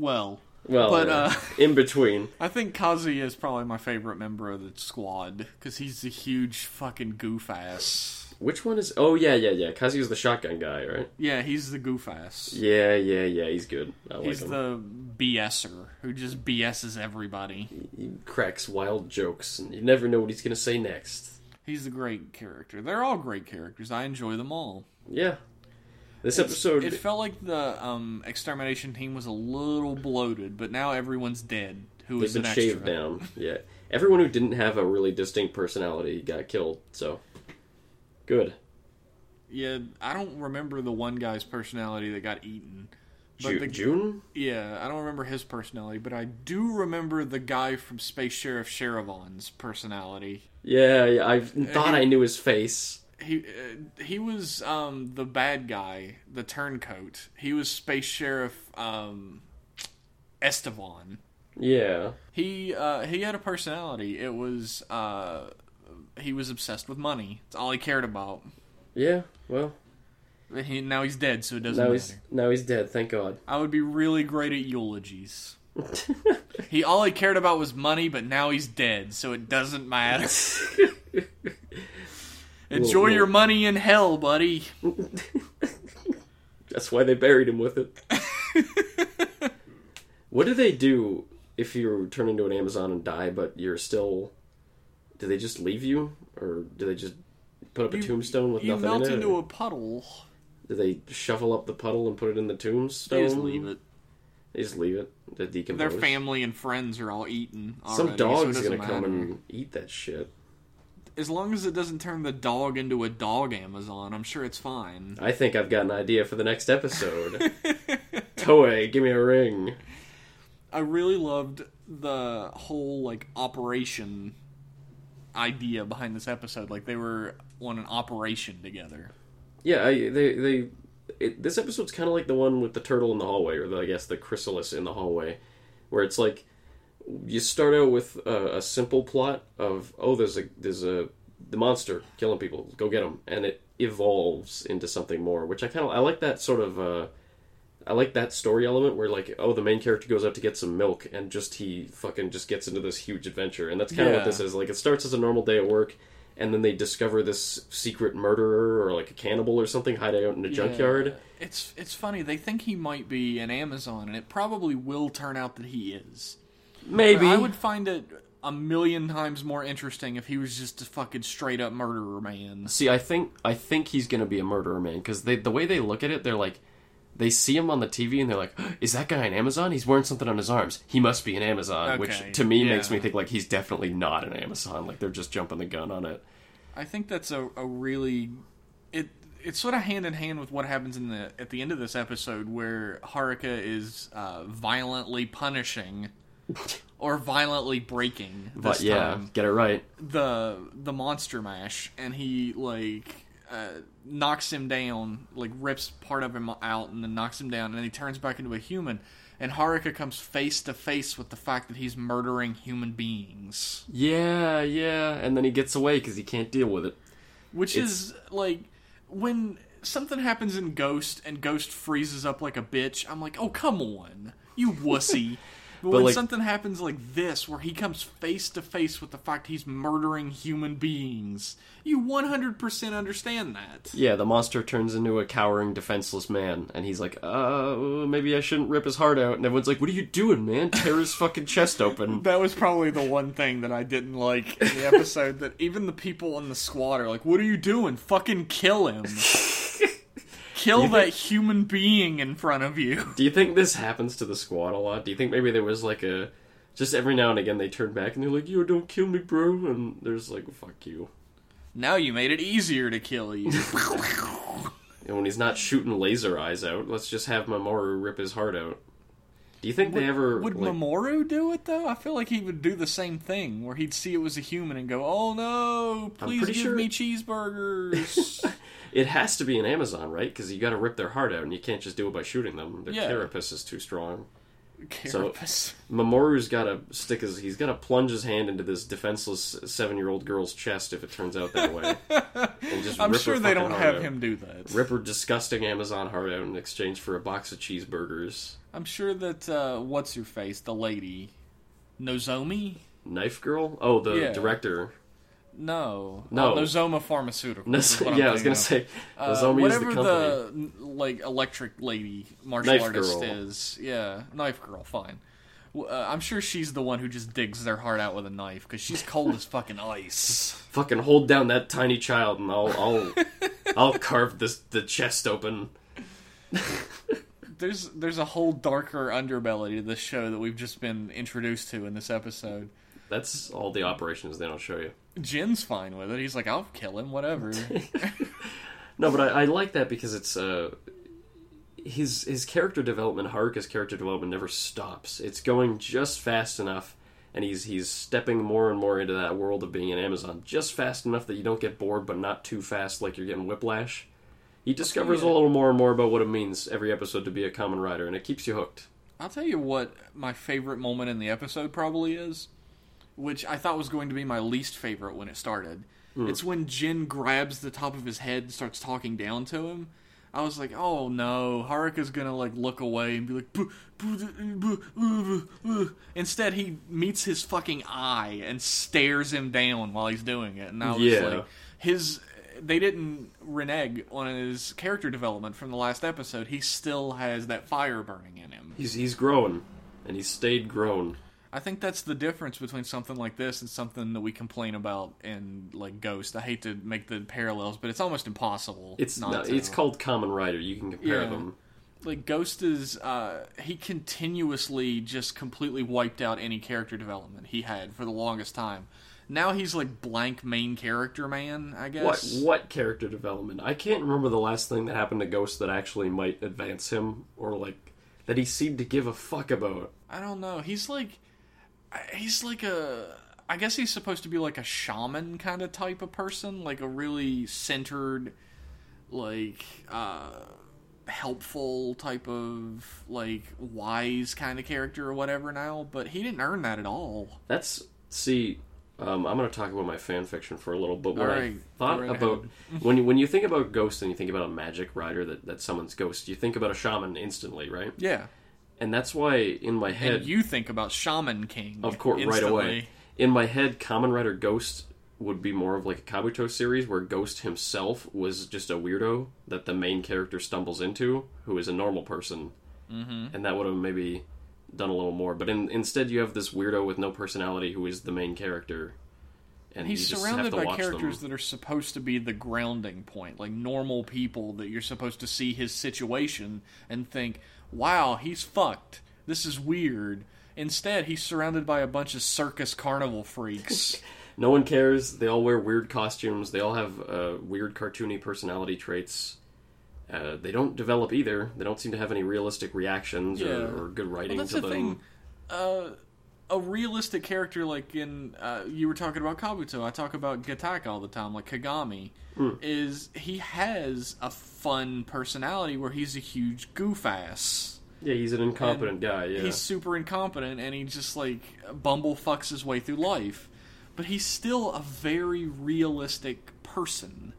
But in between. I think Kazuya is probably my favorite member of the squad, because he's a huge fucking goof ass. Which one is... Oh, yeah. Kazuya's the shotgun guy, right? Yeah, he's the goof ass. Yeah, he's good. He's the BSer, who just BS's everybody. He cracks wild jokes, and you never know what he's going to say next. He's a great character. They're all great characters. I enjoy them all. Yeah. This episode... It felt like the extermination team was a little bloated, but now everyone's dead. They've been shaved down. Yeah. Everyone who didn't have a really distinct personality got killed, so... Good. Yeah, I don't remember the one guy's personality that got eaten. June? Yeah, I don't remember his personality, but I do remember the guy from Space Sheriff Sherivan's personality. Yeah, I thought I knew his face. He was the bad guy, the turncoat. He was Space Sheriff Estevan. Yeah. He had a personality. It was he was obsessed with money. It's all he cared about. Yeah, well. Now he's dead, so it doesn't matter. Now he's dead, thank God. I would be really great at eulogies. All he cared about was money, but now he's dead, so it doesn't matter. Enjoy your money in hell, buddy. That's why they buried him with it. What do they do if you turn into an Amazon and die, but you're still... Do they just leave you? Or do they just put up a tombstone with nothing in it? You melt into a puddle. Do they shovel up the puddle and put it in the tombstone? They just leave it. They just leave it to decompose. Their family and friends are all eaten already. Some dog's so gonna come and eat that shit. As long as it doesn't turn the dog into a dog Amazon, I'm sure it's fine. I think I've got an idea for the next episode. Toei, give me a ring. I really loved the whole, like, operation idea behind this episode. Like, they were on an operation together. Yeah, this episode's kind of like the one with the turtle in the hallway, or I guess the chrysalis in the hallway, where it's like you start out with a simple plot of there's the monster killing people, go get him, and it evolves into something more, which I like that sort of I like that story element where like the main character goes out to get some milk and he fucking just gets into this huge adventure, and that's kind of what this is. Like, it starts as a normal day at work, and then they discover this secret murderer or like a cannibal or something hiding out in a junkyard. It's funny. They think he might be an Amazon, and it probably will turn out that he is. Maybe. But I would find it a million times more interesting if he was just a fucking straight up murderer man. See, I think he's gonna be a murderer man, because the way they look at it, they're like, they see him on the TV and they're like, is that guy an Amazon? He's wearing something on his arms. He must be an Amazon, which to me makes me think like he's definitely not an Amazon. Like they're just jumping the gun on it. I think that's a really it's sort of hand in hand with what happens at the end of this episode, where Haruka is violently punishing or violently breaking this But yeah, time get it right. the monster mash, and he knocks him down, like rips part of him out and then knocks him down, and then he turns back into a human, and Haruka comes face to face with the fact that he's murdering human beings. Yeah, and then he gets away because he can't deal with it. Which is, like, when something happens in Ghost and Ghost freezes up like a bitch, I'm like, oh, come on, you wussy. But when something happens like this, where he comes face to face with the fact he's murdering human beings, you 100% understand that. Yeah, the monster turns into a cowering, defenseless man, and he's like, maybe I shouldn't rip his heart out. And everyone's like, what are you doing, man? Tear his fucking chest open. That was probably the one thing that I didn't like in the episode, that even the people in the squad are like, what are you doing? Fucking kill him. Kill that human being in front of you. Do you think this happens to the squad a lot? Do you think maybe there was like just every now and again they turn back and they're like, yo, don't kill me, bro? And there's like, fuck you. Now you made it easier to kill you. And when he's not shooting laser eyes out, let's just have Mamoru rip his heart out. Do you think they ever... Would Mamoru do it, though? I feel like he would do the same thing, where he'd see it was a human and go, oh no, please give me cheeseburgers. It has to be an Amazon, right? Because you got to rip their heart out, and you can't just do it by shooting them. Their carapace is too strong. Carapace. So Mamoru's got to he's got to plunge his hand into this defenseless 7-year-old girl's chest if it turns out that way. And just I'm rip sure her they don't have out. him do that. Rip her disgusting Amazon heart out in exchange for a box of cheeseburgers. I'm sure that, what's her face, the lady, Nozomi? Knife Girl? Oh, the director. No. No. Nozoma Pharmaceuticals. I was going to say, Nozomi is the company. Whatever the, electric lady martial Knife artist Girl. is. Yeah, Knife Girl, fine. I'm sure she's the one who just digs their heart out with a knife, because she's cold as fucking ice. Fucking hold down that tiny child, and I'll carve the chest open. There's a whole darker underbelly to this show that we've just been introduced to in this episode. That's all the operations they don't show you. Jin's fine with it. He's like, I'll kill him, whatever. No, but I like that because it's his character development, Haruka's character development never stops. It's going just fast enough, and he's stepping more and more into that world of being an Amazon, just fast enough that you don't get bored, but not too fast like you're getting whiplash. He discovers a little more and more about what it means every episode to be a Kamen Rider, and it keeps you hooked. I'll tell you what my favorite moment in the episode probably is, which I thought was going to be my least favorite when it started. It's when Jin grabs the top of his head and starts talking down to him. I was like, oh no, Haruka's gonna look away and be like, "Buh, buh, buh." Instead he meets his fucking eye and stares him down while he's doing it. And I was like, they didn't renege on his character development from the last episode. He still has that fire burning in him. He's growing, and he's stayed grown. I think that's the difference between something like this and something that we complain about in Ghost. I hate to make the parallels, but it's almost impossible. It's called Kamen Rider. You can compare them. Ghost is he continuously just completely wiped out any character development he had for the longest time. Now he's blank main character man, I guess. What character development? I can't remember the last thing that happened to Ghost that actually might advance him, or that he seemed to give a fuck about. I don't know. He's I guess he's supposed to be a shaman kind of type of person, a really centered, helpful type of, wise kind of character or whatever now, but he didn't earn that at all. I'm going to talk about my fan fiction for a little, but what I thought about, when you think about Ghost and you think about a magic rider that summons Ghost, you think about a shaman instantly, right? Yeah. And that's why in my head... And you think about Shaman King. Of course, instantly. right away. In my head, Kamen Rider Ghost would be more of a Kabuto series, where Ghost himself was just a weirdo that the main character stumbles into, who is a normal person. Mm-hmm. And that would have maybe done a little more. But instead, you have this weirdo with no personality who is the main character, and he's you just surrounded have to by watch characters them. that are supposed to be the grounding point, like normal people that you're supposed to see his situation and think, "Wow, he's fucked. This is weird." Instead, he's surrounded by a bunch of circus carnival freaks. No one cares. They all wear weird costumes. They all have weird cartoony personality traits. They don't develop either. They don't seem to have any realistic reactions or good writing well, that's to the them. thing. A realistic character like in you were talking about Kabuto, I talk about Gataka all the time, like Kagami, is he has a fun personality where he's a huge goof ass. Yeah, he's an incompetent guy, yeah. He's super incompetent, and he just, like, bumblefucks his way through life. But he's still a very realistic person.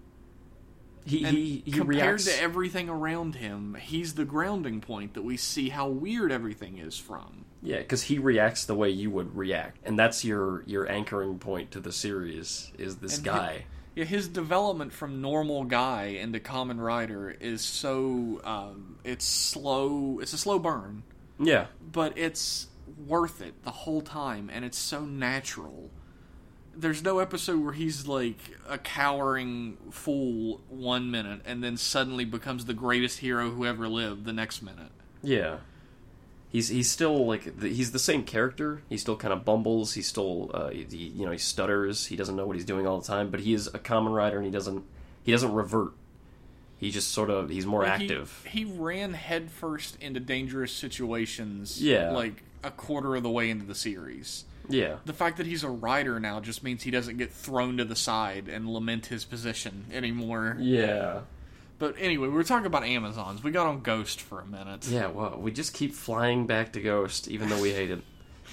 He compared reacts... to everything around him, he's the grounding point that we see how weird everything is from. Yeah, because he reacts the way you would react. And that's your anchoring point to the series, is this guy. His development from normal guy into Kamen Rider is so it's slow. It's a slow burn. Yeah, but it's worth it the whole time, and it's so natural. There's no episode where he's like a cowering fool 1 minute and then suddenly becomes the greatest hero who ever lived the next minute. Yeah. He's still like he's the same character. He still kind of bumbles. He still he stutters. He doesn't know what he's doing all the time. But he is a Kamen Rider, and he doesn't revert. He just he's more active. He ran headfirst into dangerous situations. Yeah. Like a quarter of the way into the series. Yeah. The fact that he's a rider now just means he doesn't get thrown to the side and lament his position anymore. Yeah. But anyway, we were talking about Amazons. We got on Ghost for a minute. Yeah, well, we just keep flying back to Ghost, even though we hate it.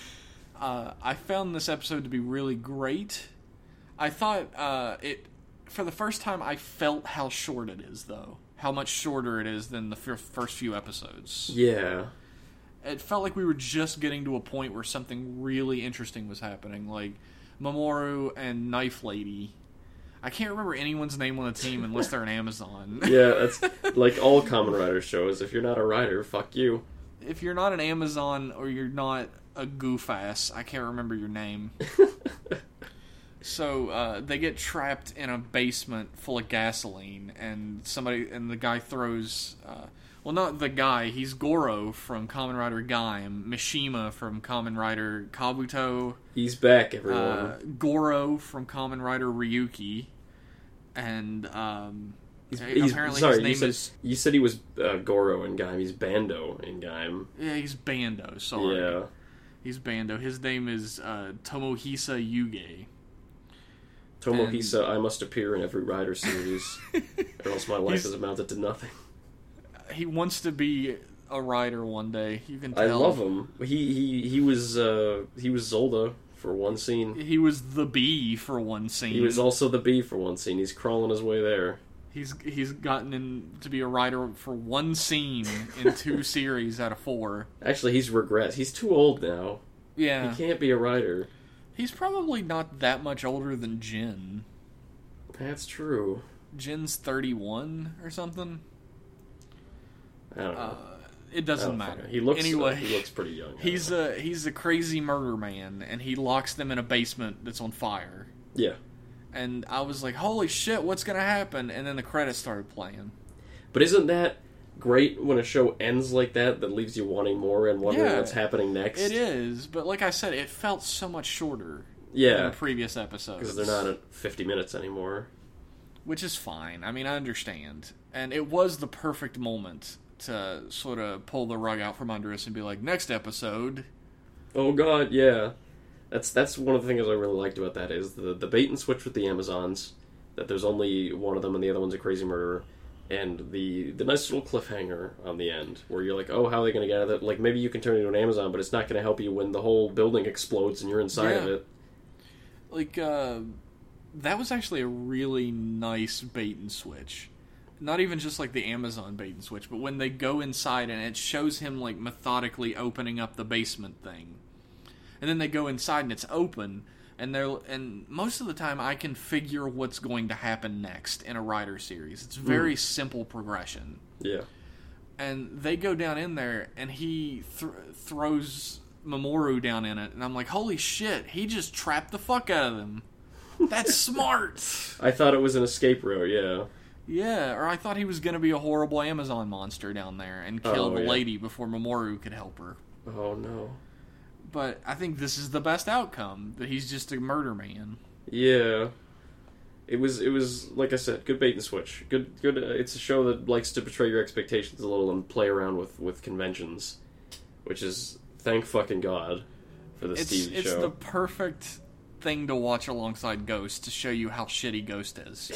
I found this episode to be really great. I thought for the first time, I felt how short it is, though. How much shorter it is than the first few episodes. Yeah. It felt like we were just getting to a point where something really interesting was happening. Like, Mamoru and Knife Lady. I can't remember anyone's name on the team unless they're an Amazon. Yeah, that's like all Kamen Rider shows. If you're not a rider, fuck you. If you're not an Amazon or you're not a goof ass, I can't remember your name. So they get trapped in a basement full of gasoline, and the guy throws. Well, not the guy. He's Goro from Kamen Rider Gaim, Mishima from Kamen Rider Kabuto. He's back, everyone. Goro from Kamen Rider Ryuki, and he's apparently sorry, his name is. You said he was Goro in Gaim. He's Bando in Gaim. Yeah, he's Bando. Sorry. Yeah. He's Bando. His name is Tomohisa Yuge. Tomohisa, I must appear in every Rider series, or else my life has amounted to nothing. He wants to be a rider one day. You can tell. I love him. He was Zolda for one scene. He was the bee for one scene. He was also the bee for one scene. He's crawling his way there. He's gotten in to be a rider for one scene in 2 series out of 4. Actually, he's regressed. He's too old now. Yeah. He can't be a rider. He's probably not that much older than Jin. That's true. Jin's 31 or something. I don't know. It doesn't matter. He looks anyway. He looks pretty young. He's a crazy murder man, and he locks them in a basement that's on fire. Yeah. And I was like, holy shit, what's gonna happen? And then the credits started playing. But isn't that great when a show ends like that leaves you wanting more and wondering what's happening next? It is, but like I said, it felt so much shorter than previous episodes. Because they're not at 50 minutes anymore. Which is fine. I mean, I understand. And it was the perfect moment to sort of pull the rug out from under us and be like, next episode. Oh god, yeah. That's one of the things I really liked about that is the bait and switch with the Amazons, that there's only one of them and the other one's a crazy murderer, and the nice little cliffhanger on the end where you're like, oh, how are they going to get out of it? Like, maybe you can turn into an Amazon, but it's not going to help you when the whole building explodes and you're inside of it. Like, that was actually a really nice bait and switch. Not even just like the Amazon bait and switch, but when they go inside and it shows him like methodically opening up the basement thing. And then they go inside and it's open, and most of the time I can figure what's going to happen next in a Rider series. It's very simple progression. Yeah. and they go down in there, and he throws Mamoru down in it, and I'm like, holy shit, he just trapped the fuck out of them. That's smart. I thought it was an escape route, yeah. Yeah, or I thought he was going to be a horrible Amazon monster down there and kill the yeah. lady before Mamoru could help her. Oh, no. But I think this is the best outcome, that he's just a murder man. Yeah. It was like I said, good bait and switch. Good. It's a show that likes to betray your expectations a little and play around with conventions, which is thank fucking God for this TV show. It's the perfect thing to watch alongside Ghost to show you how shitty Ghost is.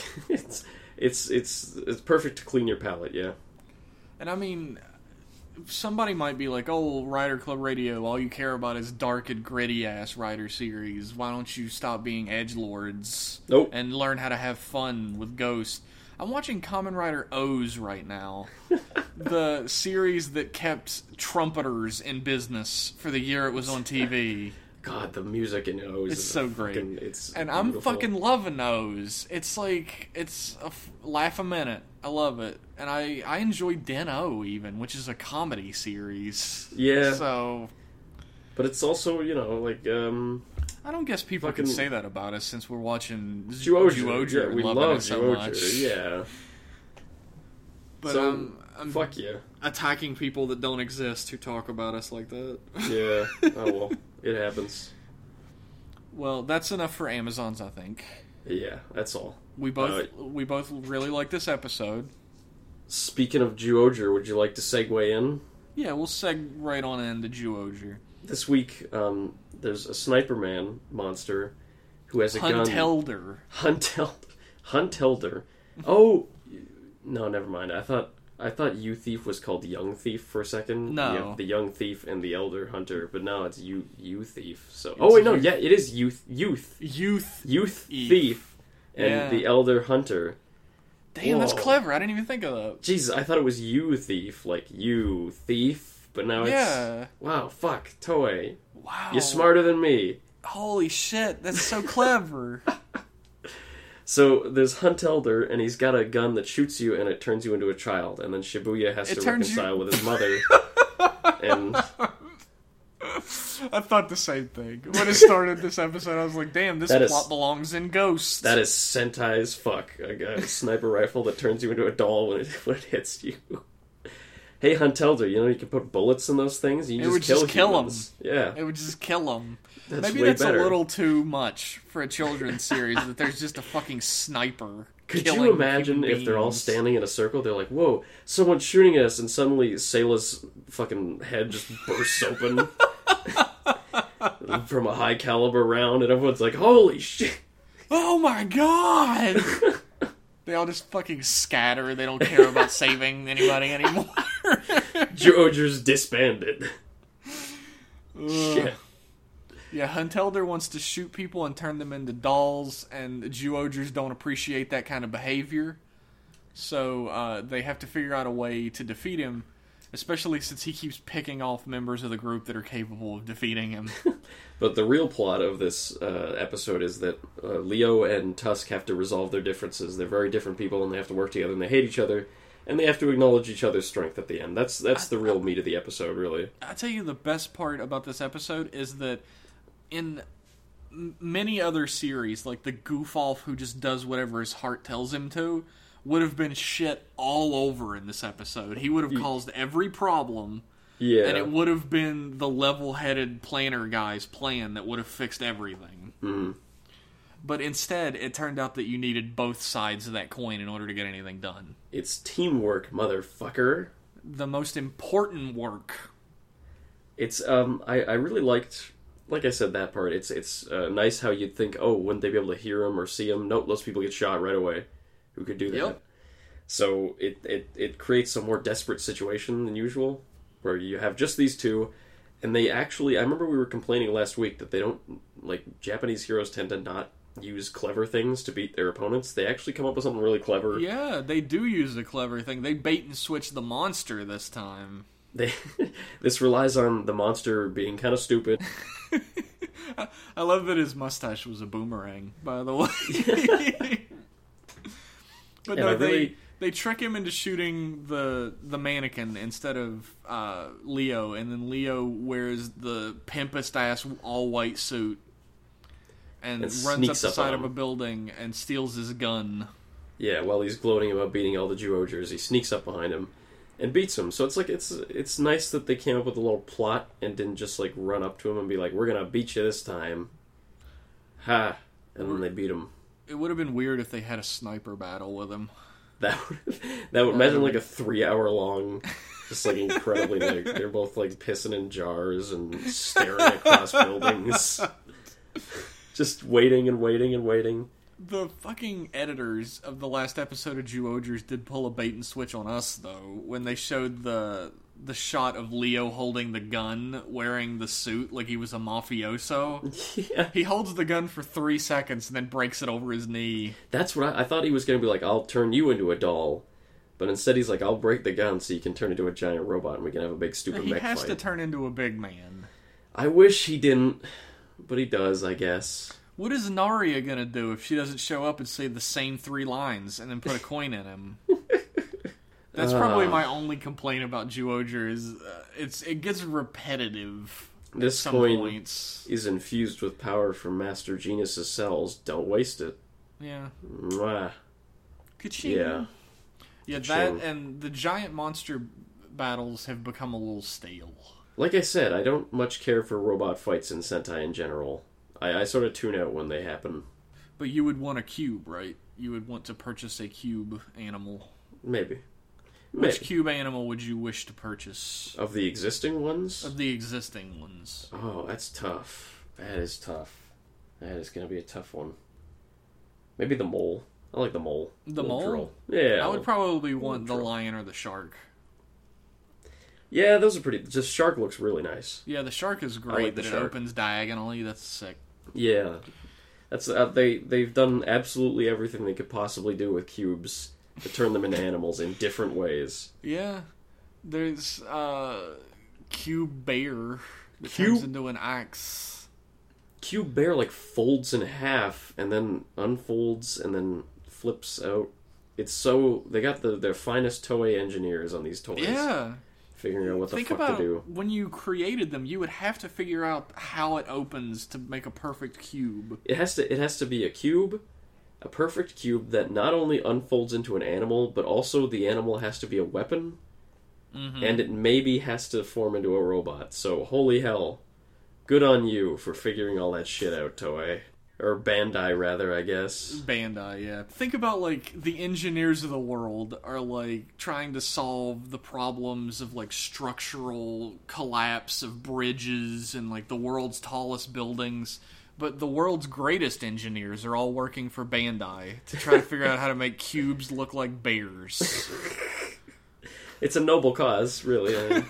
it's perfect to clean your palate, yeah. And I mean, somebody might be like, oh, Rider Club Radio, all you care about is dark and gritty ass Rider series. Why don't you stop being edgelords Nope. and learn how to have fun with Ghost? I'm watching Kamen Rider O's right now. The series that kept trumpeters in business for the year it was on TV. God, the music in O's It's is so great. It's and beautiful. I'm fucking loving O's. It's like, it's a laugh a minute. I love it. And I enjoy Den O even, which is a comedy series. Yeah. So... But it's also, like, I don't guess people fucking... can say that about us since we're watching Zyuohger. Yeah, Yeah, we loving love it so Zyuohger, much. yeah. But So, I'm fuck yeah. attacking people that don't exist who talk about us like that. Yeah. Oh, well. It happens. Well, that's enough for Amazons, I think. Yeah, that's all. We both really like this episode. Speaking of Zyuohger, would you like to segue in? Yeah, we'll seg right on into Zyuohger. This week, there's a Sniper Man monster who has a gun. Huntelder. Huntelder. Oh, no, never mind. I thought You Thief was called Young Thief for a second. No. You have the Young Thief and the Elder Hunter, but now it's You Thief. So wait, no, yeah, it is Youth Thief and the Elder Hunter. Damn, that's clever. I didn't even think of that. Jesus, I thought it was You Thief, like You Thief, but now it's... Wow, fuck, Toei. Wow. You're smarter than me. Holy shit, that's so clever. So there's Huntelder, and he's got a gun that shoots you, and it turns you into a child, and then Shibuya has to reconcile with his mother. And I thought the same thing. When it started this episode, I was like, damn, this plot belongs in Ghost. That is Sentai as fuck. A sniper rifle that turns you into a doll when it hits you. Hey, Huntelder, you can put bullets in those things? You would just kill them. Yeah. It would just kill them. Maybe that's better. A little too much for a children's series, that there's just a fucking sniper. Could you imagine if they're all standing in a circle? They're like, whoa, someone's shooting us, and suddenly Sayla's fucking head just bursts open from a high caliber round, and everyone's like, holy shit. Oh my god! They all just fucking scatter. They don't care about saving anymore. Zyuohger's disbanded. Shit. Yeah, Huntelder wants to shoot people and turn them into dolls, and Zyuohgers don't appreciate that kind of behavior. So they have to figure out a way to defeat him, especially since he keeps picking off members of the group that are capable of defeating him. But the real plot of this episode is that Leo and Tusk have to resolve their differences. They're very different people, and they have to work together, and they hate each other, and they have to acknowledge each other's strength at the end. That's the real meat of the episode, really. I'll tell you the best part about this episode is that in many other series, like the goof-off who just does whatever his heart tells him to, would have been shit all over in this episode. He would have caused every problem, and it would have been the level-headed planner guy's plan that would have fixed everything. Mm. But instead, it turned out that you needed both sides of that coin in order to get anything done. It's teamwork, motherfucker. The most important work. It's, I really liked... Like I said, that part, it's nice how you'd think, oh, wouldn't they be able to hear him or see him? Nope, those people get shot right away. Who could do that? Yep. So it creates a more desperate situation than usual, where you have just these two, and they actually, I remember we were complaining last week that they don't, like, Japanese heroes tend to not use clever things to beat their opponents. They actually come up with something really clever. Yeah, they do use a clever thing. They bait and switch the monster this time. This relies on the monster being kind of stupid. I love that his mustache was a boomerang, by the way. But no, They trick him into shooting the mannequin instead of Leo, and then Leo wears the pimpest ass all white suit and runs up the side of a building and steals his gun. Yeah, while he's gloating about beating all the Zyuohgers, he sneaks up behind him and beats him. So it's like it's nice that they came up with a little plot and didn't just like run up to him and be like, "We're gonna beat you this time." Ha! And then they beat him. It would have been weird if they had a sniper battle with him. That would imagine like a 3-hour long, just like incredibly like they're both like pissing in jars and staring across buildings, just waiting and waiting and waiting. The fucking editors of the last episode of Zyuohgers did pull a bait and switch on us though when they showed the shot of Leo holding the gun, wearing the suit like he was a mafioso. Yeah. He holds the gun for 3 seconds and then breaks it over his knee. That's what I thought he was going to be like, "I'll turn you into a doll." But instead he's like, "I'll break the gun so you can turn into a giant robot and we can have a big stupid mech fight." He has to turn into a big man. I wish he didn't, but he does, I guess. What is Narya gonna do if she doesn't show up and say the same 3 lines and then put a coin in him? That's probably my only complaint about Zyuohger is it gets repetitive. This at some coin points. is infused with power from Master Genius's cells. Don't waste it. Yeah. Mwah. Ka-ching. Yeah. Yeah, that and the giant monster battles have become a little stale. Like I said, I don't much care for robot fights in Sentai in general. I sort of tune out when they happen. But you would want a cube, right? You would want to purchase a cube animal. Maybe. Which cube animal would you wish to purchase? Of the existing ones? Of the existing ones. Oh, that's tough. That is tough. That is going to be a tough one. Maybe the mole. I like the mole. The mole? Drill. Yeah. I would probably want the lion or the shark. Yeah, those are pretty... Just shark looks really nice. Yeah, the shark is great. Like that it opens diagonally. That's sick. Yeah. That's they've done absolutely everything they could possibly do with cubes to turn them into animals in different ways. Yeah. There's Cube Bear that turns into an axe. Cube Bear like folds in half and then unfolds and then flips out. It's so they got their finest Toei engineers on these toys. Yeah. Figuring out what the Think fuck about to do. When you created them, you would have to figure out how it opens to make a perfect cube. It has to be a cube, a perfect cube that not only unfolds into an animal, but also the animal has to be a weapon, and it maybe has to form into a robot. So holy hell, good on you for figuring all that shit out, Toei. Or Bandai, rather, I guess. Bandai, yeah. Think about, like, the engineers of the world are, like, trying to solve the problems of, like, structural collapse of bridges and, like, the world's tallest buildings. But the world's greatest engineers are all working for Bandai to try to figure out how to make cubes look like bears. It's a noble cause, really.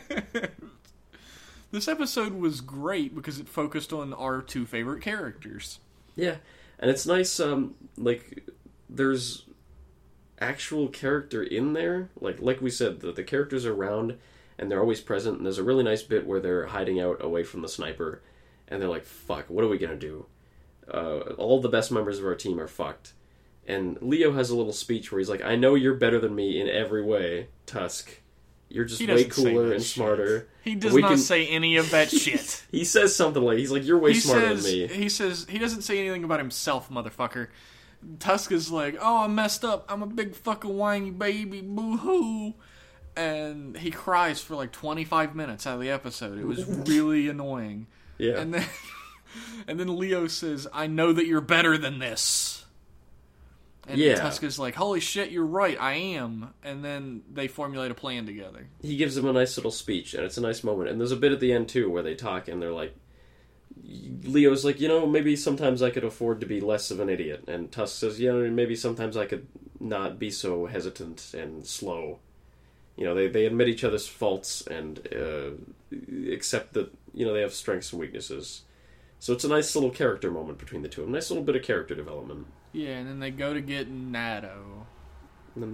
This episode was great because it focused on our 2 favorite characters. Yeah, and it's nice, like, there's actual character in there. Like we said, the characters are around, and they're always present, and there's a really nice bit where they're hiding out away from the sniper, and they're like, fuck, what are we gonna do? All the best members of our team are fucked. And Leo has a little speech where he's like, I know you're better than me in every way, Tusk. You're just way cooler and smarter. He does not say any of that shit. He says something like, he's like, you're way smarter than me. He doesn't say anything about himself, motherfucker. Tusk is like, oh, I messed up. I'm a big fucking whiny baby. Boo-hoo. And he cries for like 25 minutes out of the episode. It was really annoying. Yeah. And then Leo says, I know that you're better than this. And Tusk is like, holy shit, you're right, I am. And then they formulate a plan together. He gives him a nice little speech, and it's a nice moment. And there's a bit at the end, too, where they talk, and they're like... Leo's like, maybe sometimes I could afford to be less of an idiot. And Tusk says, maybe sometimes I could not be so hesitant and slow. They admit each other's faults and accept that, they have strengths and weaknesses. So it's a nice little character moment between the two. A nice little bit of character development. Yeah, and then they go to get Natto. And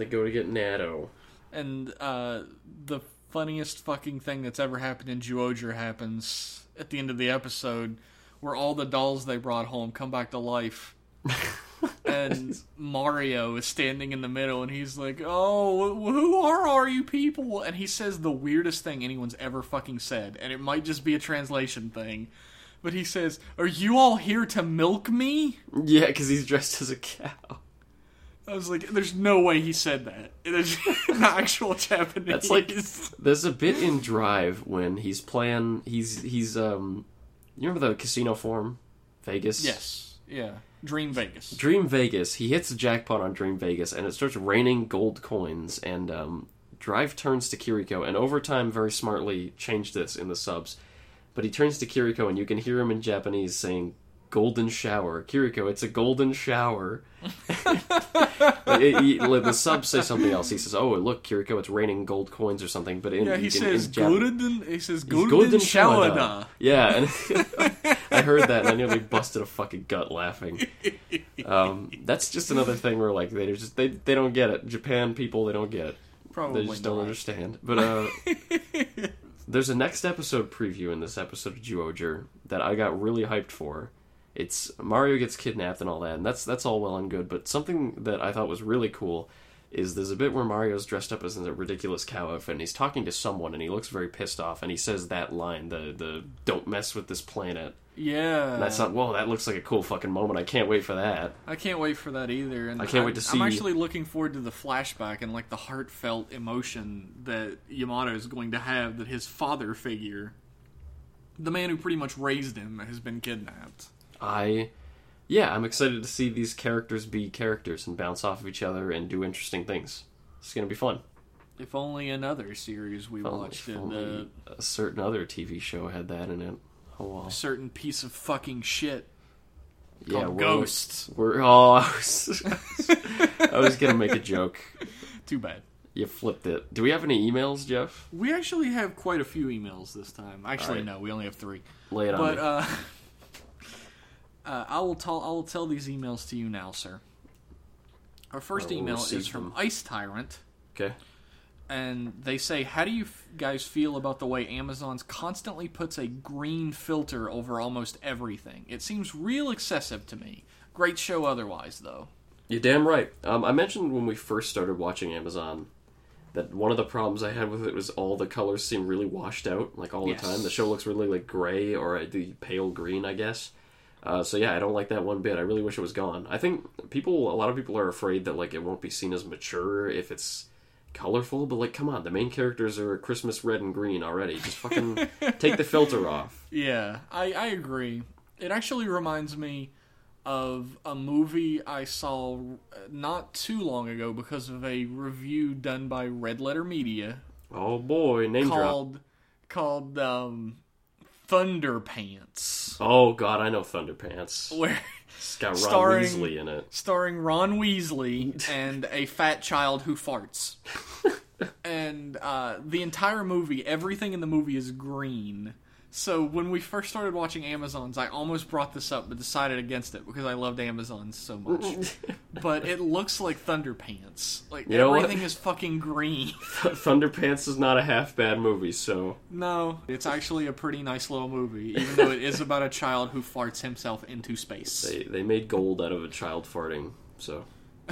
the funniest fucking thing that's ever happened in Zyuohger happens at the end of the episode, where all the dolls they brought home come back to life. and Mario is standing in the middle, and he's like, "Oh, who are you people?" And he says the weirdest thing anyone's ever fucking said, and it might just be a translation thing, but he says, "Are you all here to milk me?" Yeah, because he's dressed as a cow. I was like, "There's no way he said that. It's in actual Japanese." That's like, there's a bit in Drive when he's playing. He's you remember the casino form, Vegas? Yes, yeah, Dream Vegas. Dream Vegas. He hits the jackpot on Dream Vegas, and it starts raining gold coins. And Drive turns to Kiriko, and Overtime very smartly changed this in the subs. But he turns to Kiriko, and you can hear him in Japanese saying, "Golden shower. Kiriko, it's a golden shower." The subs say something else. He says, "Oh, look, Kiriko, it's raining gold coins or something." But he says golden shower da. Yeah, and I heard that and I nearly busted a fucking gut laughing. That's just another thing where like they don't get it. Japan people, they don't get it. Probably they just don't understand. But there's a next episode preview in this episode of Zyuohger that I got really hyped for. It's Mario gets kidnapped and all that, and that's all well and good, but something that I thought was really cool is there's a bit where Mario's dressed up as a ridiculous cow outfit, and he's talking to someone, and he looks very pissed off, and he says that line, the "don't mess with this planet." Yeah. And I thought, whoa, that looks like a cool fucking moment. I can't wait for that. I can't wait for that either. And I can't wait to see... I'm actually looking forward to the flashback and like the heartfelt emotion that Yamato is going to have that his father figure, the man who pretty much raised him, has been kidnapped. I'm excited to see these characters be characters and bounce off of each other and do interesting things. It's going to be fun. If only another series we watched a certain other TV show had that in it. Oh, well. A certain piece of fucking shit. Yeah, Ghosts. I was going to make a joke. Too bad. You flipped it. Do we have any emails, Jeff? We actually have quite a few emails this time. Actually, right. No, we only have 3. Lay it on me. I will tell these emails to you now, sir. Our first email is from Ice Tyrant. Okay. And they say, how do you guys feel about the way Amazon's constantly puts a green filter over almost everything? It seems real excessive to me. Great show otherwise, though. You're damn right. I mentioned when we first started watching Amazon that one of the problems I had with it was all the colors seem really washed out, like all the time. The show looks really like gray or the pale green, I guess. So yeah, I don't like that one bit. I really wish it was gone. I think a lot of people are afraid that like it won't be seen as mature if it's colorful, but like, come on, the main characters are Christmas red and green already. Just fucking take the filter off. Yeah, I agree. It actually reminds me of a movie I saw not too long ago because of a review done by Red Letter Media. Oh boy, name drop. Called Thunderpants. Oh god, I know Thunderpants. Where it's got Ron Weasley in it. Starring Ron Weasley and a fat child who farts. And the entire movie, everything in the movie is green. So when we first started watching Amazons, I almost brought this up but decided against it because I loved Amazons so much. But it looks like Thunderpants. Like, everything is fucking green. Thunderpants is not a half bad movie, so... No, it's actually a pretty nice little movie, even though it is about a child who farts himself into space. They made gold out of a child farting, so...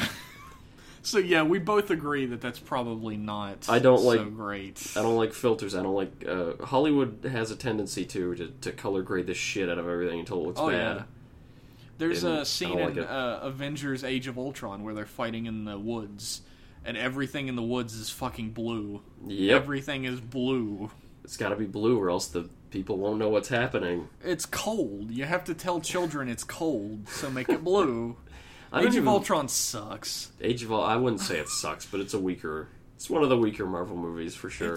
So yeah, we both agree that that's probably not so great. I don't like filters. I don't like... Hollywood has a tendency to color grade the shit out of everything until it looks bad. Yeah. There's a scene in Avengers Age of Ultron where they're fighting in the woods, and everything in the woods is fucking blue. Yep. Everything is blue. It's gotta be blue or else the people won't know what's happening. It's cold. You have to tell children it's cold, so make it blue. Age of Ultron sucks. I wouldn't say it sucks, but it's one of the weaker Marvel movies for sure.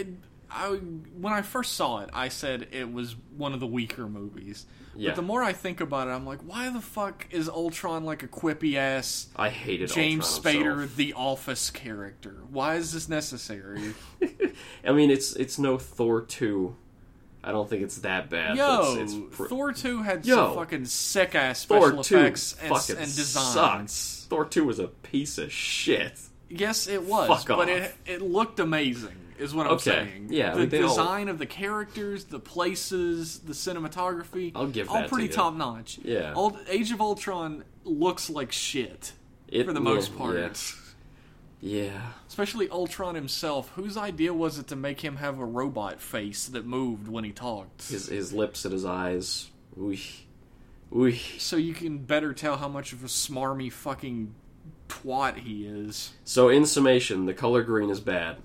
When I first saw it, I said it was one of the weaker movies. Yeah. But the more I think about it, I'm like, why the fuck is Ultron like a quippy ass? I hated James Ultron Spader, himself. The Office character. Why is this necessary? I mean, it's no Thor 2. I don't think it's that bad. Thor 2 had some fucking sick ass special effects and designs. Sucks. Thor 2 was a piece of shit. Yes, it was, but it looked amazing. is what I'm Okay. saying. Yeah, the they all- design of the characters, the places, the cinematography, I'll give all that pretty to you. top notch. Yeah. Age of Ultron looks like shit for the Yeah, most part. Yeah. Especially Ultron himself. Whose idea was it to make him have a robot face that moved when he talked? His lips and his eyes. Ooh. So you can better tell how much of a smarmy fucking twat he is. So in summation, the color green is bad.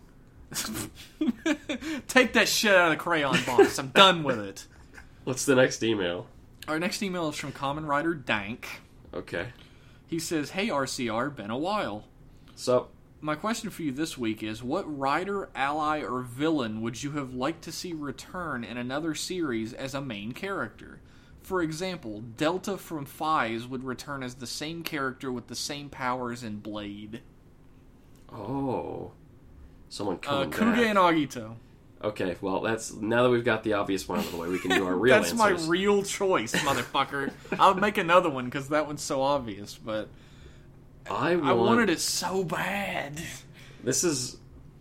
Take that shit out of the crayon box. I'm done with it. What's the next email? Our next email is from Common Rider Dank. Okay. He says, "Hey RCR, been a while. So, My question for you this week is, what rider, ally, or villain would you have liked to see return in another series as a main character? For example, Delta from Fies would return as the same character with the same powers in Blade. Someone coming back. Kuga and Agito. Okay, well, that's now that we've got the obvious one out of the way, we can do our real That's answers. my real choice, motherfucker. I would make another one because that one's so obvious, but I wanted it so bad. This is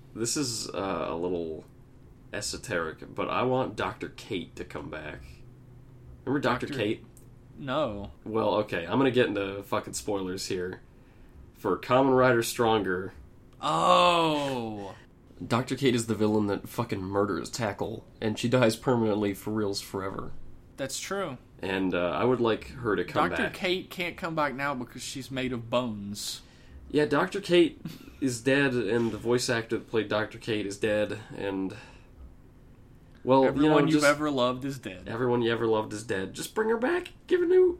a little esoteric, but I want Dr. Kate to come back. Remember Dr. Kate? No. Well, okay, I'm gonna get into fucking spoilers here. For Kamen Rider Stronger, Oh. Dr. Kate is the villain that fucking murders Tackle, and she dies permanently for reals forever. That's true. And I would like her to come Dr. back. Kate can't come back now because she's made of bones. Yeah, Dr. Kate is dead, and the voice actor that played Dr. Kate is dead, and... Well, Everyone you've just... ever loved is dead. Everyone you ever loved is dead. Just bring her back. Give a new.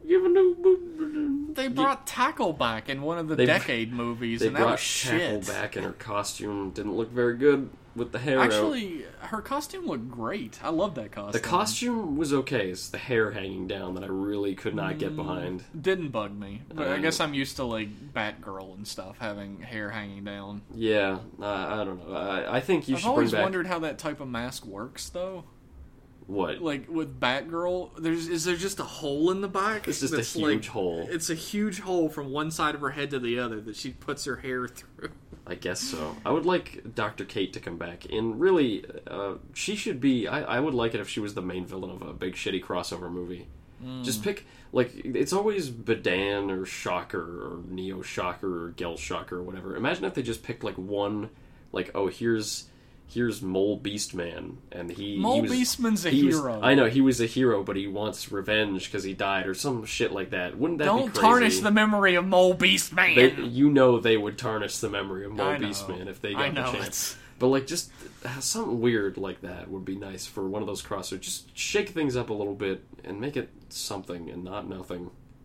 They brought Tackle back in one of the They- Decade movies, They and that brought was Tackle shit. back, and her costume didn't look very good with the hair out. Actually, her costume looked great. I love that costume. The costume was okay. It's the hair hanging down that I really could not get behind. Didn't bug me, but I guess I'm used to like Batgirl and stuff having hair hanging down. Yeah, I don't know. I think you I've should bring always back wondered how that type of mask works, though. what? Like with Batgirl, is there just a hole in the back? It's just a that's huge hole. It's a huge hole from one side of her head to the other that she puts her hair through. I guess so. I would like Dr. Kate to come back, and really, she should be. I would like it if she was the main villain of a big shitty crossover movie. Just pick it's always Badan or Shocker or Neo Shocker or Gel Shocker or whatever. Imagine if they just picked one, here's Mole Beastman, and Mole Beastman's a hero. I know he was a hero, but he wants revenge because he died or some shit like that. Wouldn't that be Don't crazy? tarnish the memory of Mole Beastman. They would tarnish the memory of Mole I know. Beastman if they I got the know chance. But just something weird like that would be nice for one of those crossovers. Just shake things up a little bit and make it something and not nothing.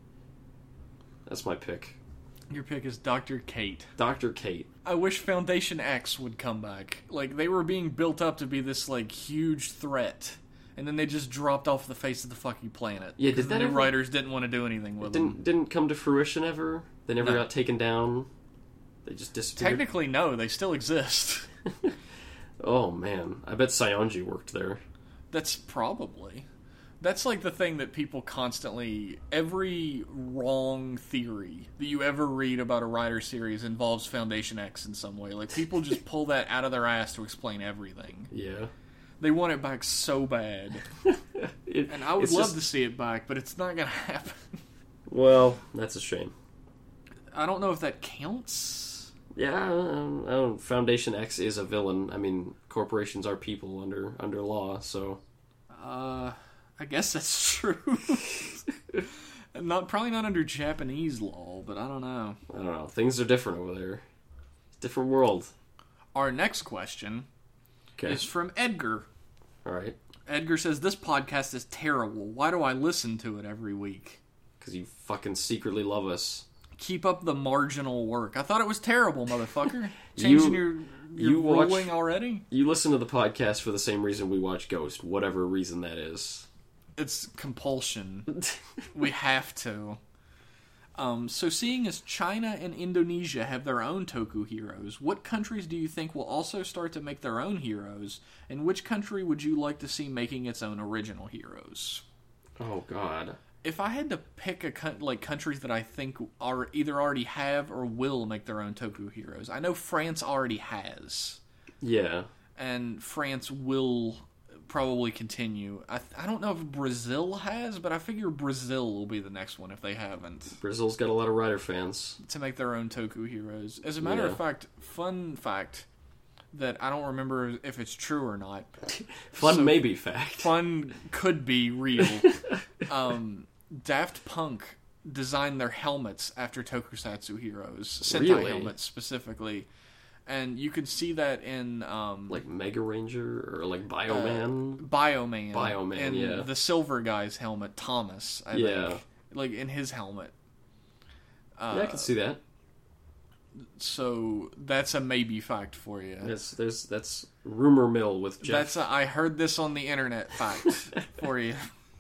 That's my pick. Your pick is Dr. Kate. Dr. Kate. I wish Foundation X would come back. Like, they were being built up to be this, huge threat. And then they just dropped off the face of the fucking planet. Yeah, did the that new ever- writers didn't want to do anything with them. Didn't come to fruition ever? They never No. got taken down? They just disappeared? Technically, no. They still exist. Oh, man. I bet Sionji worked there. That's probably. That's the thing that people constantly... Every wrong theory that you ever read about a writer series involves Foundation X in some way. People just pull that out of their ass to explain everything. Yeah. They want it back so bad. And I would love to see it back, but it's not going to happen. Well, that's a shame. I don't know if that counts. Yeah, I don't, Foundation X is a villain. I mean, corporations are people under law, so... I guess that's true. Probably not under Japanese law, but I don't know. I don't know. Things are different over there. It's a different world. Our next question is from Edgar. All right. Edgar says, "This podcast is terrible. Why do I listen to it every week? Because you fucking secretly love us. Keep up the marginal work." I thought it was terrible, motherfucker. Changing your ruling already? You listen to the podcast for the same reason we watch Ghost, whatever reason that is. It's compulsion. We have to. So seeing as China and Indonesia have their own Toku heroes, what countries do you think will also start to make their own heroes? And which country would you like to see making its own original heroes? Oh, God. If I had to pick countries that I think are either already have or will make their own Toku heroes, I know France already has. Yeah. and France will probably continue. I don't know if Brazil has, but I figure Brazil will be the next one if they haven't. Brazil's got a lot of Rider fans. To make their own Toku heroes. As a matter of fact, fun fact that I don't remember if it's true or not. Maybe fact. Fun could be real. Daft Punk designed their helmets after Tokusatsu heroes. Sentai helmets specifically. And you can see that in... like Mega Ranger or like Bioman? Bioman. And yeah. The silver guy's helmet, Thomas, I think. Like in his helmet. Yeah, I can see that. So that's a maybe fact for you. That's rumor mill with Jeff. I heard this on the internet fact for you.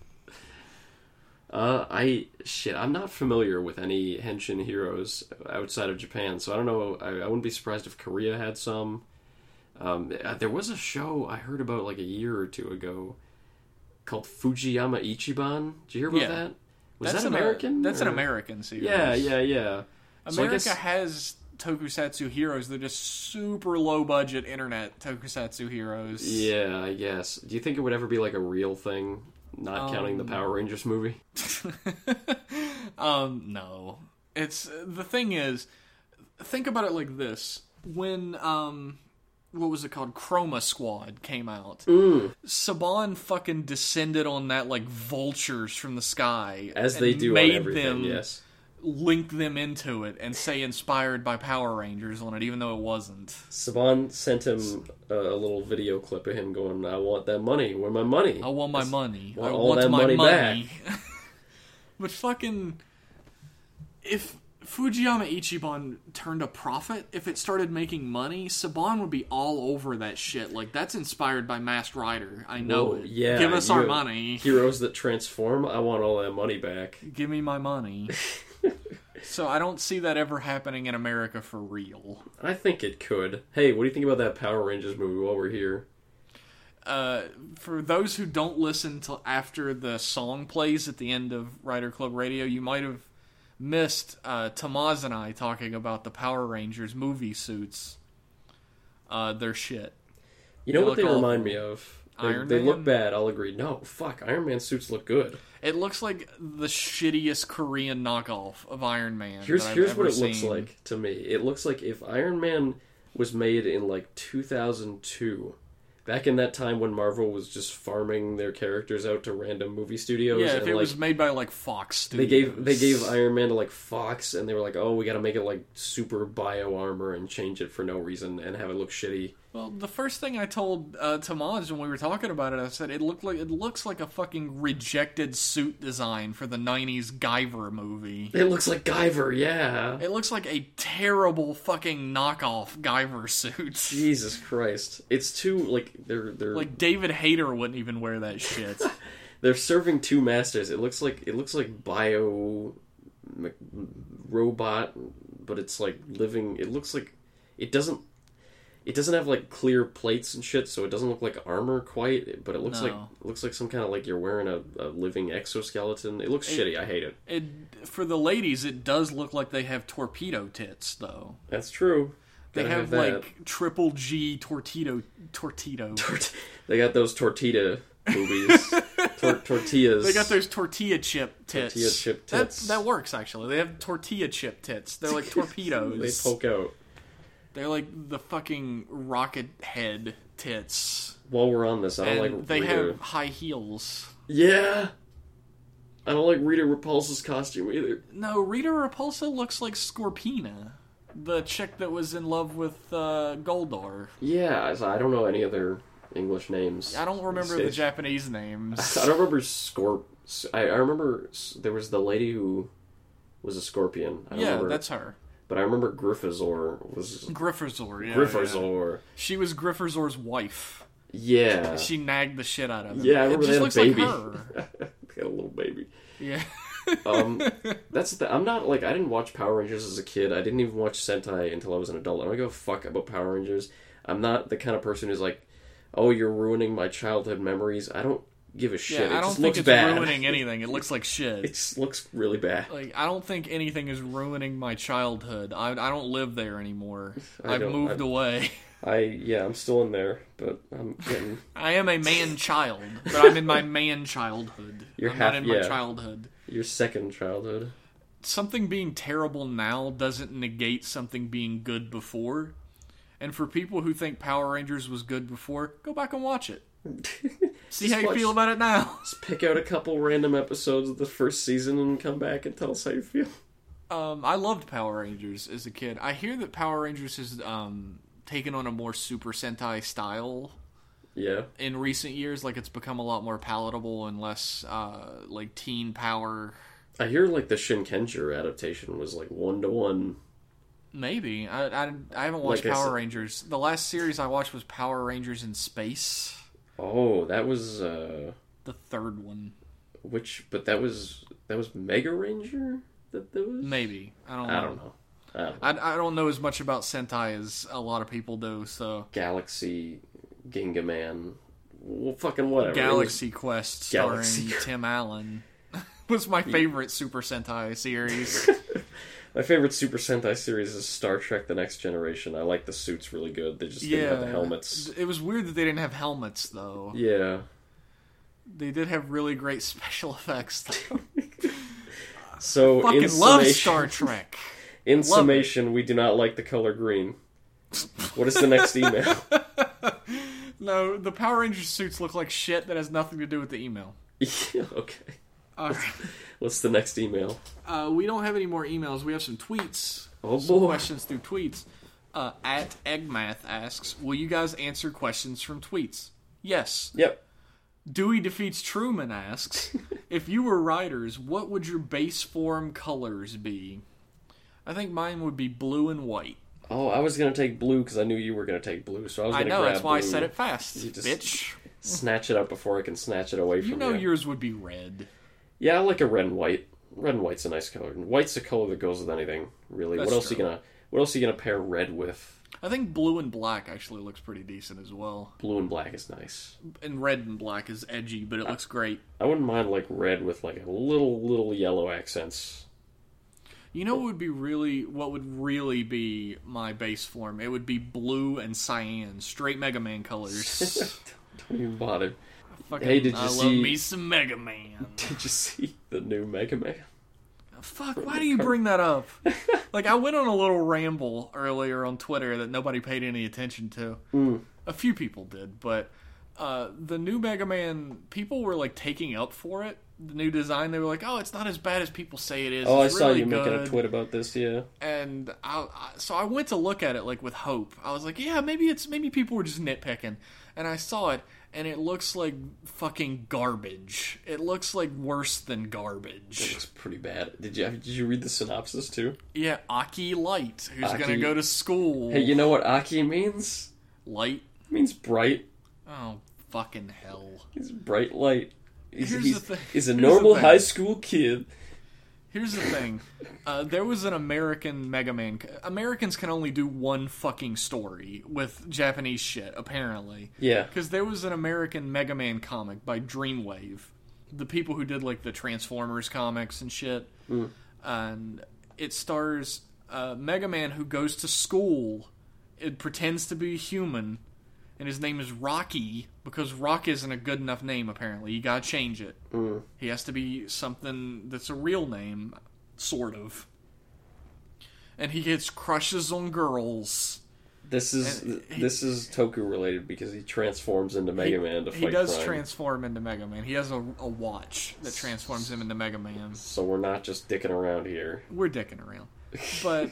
I'm not familiar with any Henshin heroes outside of Japan, so I don't know. I wouldn't be surprised if Korea had some. There was a show I heard about like a year or two ago called Fujiyama Ichiban. Did you hear about that? Was that American? That's an American series. Yeah. America has Tokusatsu heroes. They're just super low budget internet Tokusatsu heroes. Yeah, I guess. Do you think it would ever be like a real thing? Not counting the Power Rangers movie? No. It's the thing is, think about it like this. When what was it called? Chroma Squad came out. Saban fucking descended on that like vultures from the sky. As they do on everything, yes. Link them into it and say inspired by Power Rangers on it, even though it wasn't. Saban sent him a little video clip of him going, I want that money. Where's my money? I want my money. I want my money back. But fucking... If Fujiyama Ichiban turned a profit, if it started making money, Saban would be all over that shit. Like, that's inspired by Masked Rider. I know it. Yeah, give us our money. Heroes that transform, I want all that money back. Give me my money. So I don't see that ever happening in America for real. I think it could. Hey, what do you think about that Power Rangers movie while we're here? For those who don't listen till after the song plays at the end of Rider Club Radio, you might have missed Tamaz and I talking about the Power Rangers movie suits. They're shit. You know what they remind me of? They look Man? bad, I'll agree. No, fuck, Iron Man suits look good. It looks like the shittiest Korean knockoff of Iron Man. Here's what it looks like to me. It looks like if Iron Man was made in like 2002, back in that time when Marvel was just farming their characters out to random movie studios. Yeah, if it was made by like Fox Studios. Studios. They gave Iron Man to like Fox, and they were like, oh, we gotta make it like super bio armor and change it for no reason and have it look shitty. Well, the first thing I told Tamaz when we were talking about it, I said it looks like a fucking rejected suit design for the 90s Guyver movie. It looks like Guyver, yeah. It looks like a terrible fucking knockoff Guyver suit. Jesus Christ. It's too, like, they're... Like, David Hayter wouldn't even wear that shit. They're serving two masters. It looks like bio... robot, but it's like living... It looks like... It doesn't have like clear plates and shit, so it doesn't look like armor quite. But it looks like some kind of like you're wearing a living exoskeleton. It looks shitty. I hate it. For the ladies, it does look like they have torpedo tits, though. That's true. They have like triple G torpedo. They got those tortilla movies. Tortillas. They got those tortilla chip tits. Tortilla chip tits. That works actually. They have tortilla chip tits. They're like torpedoes. They poke out. They're like the fucking rocket head tits. While we're on this, I don't like they have high heels. Yeah. I don't like Rita Repulsa's costume either. No, Rita Repulsa looks like Scorpina, the chick that was in love with Goldar. Yeah, so I don't know any other English names. I don't remember the Japanese names. I don't remember I remember there was the lady who was a scorpion. That's her. But I remember Gryffazor was... Gryffazor, yeah. Gryffazor. Yeah. She was Gryffazor's wife. Yeah. She nagged the shit out of him. Yeah, I remember it just looks they had a baby. Like her. They had a little baby. Yeah. I'm not, like, I didn't watch Power Rangers as a kid. I didn't even watch Sentai until I was an adult. I don't give a fuck about Power Rangers. I'm not the kind of person who's like, oh, you're ruining my childhood memories. I don't give a shit. Yeah, It I don't just think looks it's bad. ruining anything. It looks like shit. It just looks really bad. Like, I don't think anything is ruining my childhood. I don't live there anymore. I've don't- moved away. I'm still in there, but I'm getting... I am a man-child, but I'm in my man-childhood. You're I'm half- not in my yeah. childhood. Your second childhood. Something being terrible now doesn't negate something being good before. And for people who think Power Rangers was good before, go back and watch it. See how you feel about it now. Just pick out a couple random episodes of the first season and come back and tell us how you feel. I loved Power Rangers as a kid. I hear that Power Rangers has taken on a more Super Sentai style Yeah. in recent years. Like, it's become a lot more palatable and less like teen power. I hear like the Shinkenger adaptation was like 1-to-1. Maybe. I haven't watched Like I Power said- Rangers. The last series I watched was Power Rangers in Space. Oh, that was The third one. but that was Mega Ranger that was? Maybe. I don't know. I don't know. I don't know as much about Sentai as a lot of people do, so... Galaxy Gingaman. Well, fucking whatever. Galaxy Quest starring Galaxy- Tim Allen was my favorite Super Sentai series. My favorite Super Sentai series is Star Trek: The Next Generation. I like the suits really good. They just didn't have the helmets. It was weird that they didn't have helmets, though. Yeah. They did have really great special effects, though. So Fucking in love summation, Star Trek. in Love summation, we do not like the color green. What is the next email? No, the Power Rangers suits look like shit that has nothing to do with the email. Yeah, okay. Alright. What's the next email? We don't have any more emails. We have some tweets. Oh, Some boy. questions through tweets. At Eggmath asks, will you guys answer questions from tweets? Yes. Yep. Dewey Defeats Truman asks, if you were writers, what would your base form colors be? I think mine would be blue and white. Oh, I was going to take blue because I knew you were going to take blue, so I was I going to know, grab that's why I blue. said it fast, You just- bitch. Snatch it up before I can snatch it away from you. You know yours would be red. Yeah, I like a red and white. Red and white's a nice color. And white's a color that goes with anything, really. That's What else true. What else are you gonna pair red with? I think blue and black actually looks pretty decent as well. Blue and black is nice. And red and black is edgy, but it looks great. I wouldn't mind like red with like a little yellow accents. You know what would really be my base form? It would be blue and cyan, straight Mega Man colors. Don't even bother. Fucking, Hey, did you I love see- me some Mega Man. Did you see the new Mega Man? Fuck, why do you bring that up? Like, I went on a little ramble earlier on Twitter that nobody paid any attention to. A few people did, but the new Mega Man, people were, like, taking up for it. The new design, they were like, oh, it's not as bad as people say it is. Oh, It's I saw really you making a good." tweet about this. Yeah. And so I went to look at it, like, with hope. I was like, yeah, maybe people were just nitpicking. And I saw it, and it looks like fucking garbage. It looks like worse than It garbage. looks pretty bad. Did you read the synopsis too? Yeah, Aki Light, who's Aki- gonna go to school. Hey, you know what Aki means? Light? It means bright. Oh, fucking hell. He's bright light. Here's the thing. He's a Here's the normal thing. high school kid. Here's the thing. There was an American Mega Man. Americans can only do one fucking story with Japanese shit, apparently. Yeah. Because there was an American Mega Man comic by Dreamwave. The people who did, like, the Transformers comics and shit. And it stars Mega Man who goes to school. It pretends to be human. And his name is Rocky, because Rock isn't a good enough name, apparently. You gotta change it. He has to be something that's a real name, sort of. And he gets crushes on girls. This is Toku related because he transforms into Mega Man to fight He does crime. transform into Mega Man. He has a watch that transforms him into Mega Man. So we're not just dicking around here. We're dicking around. But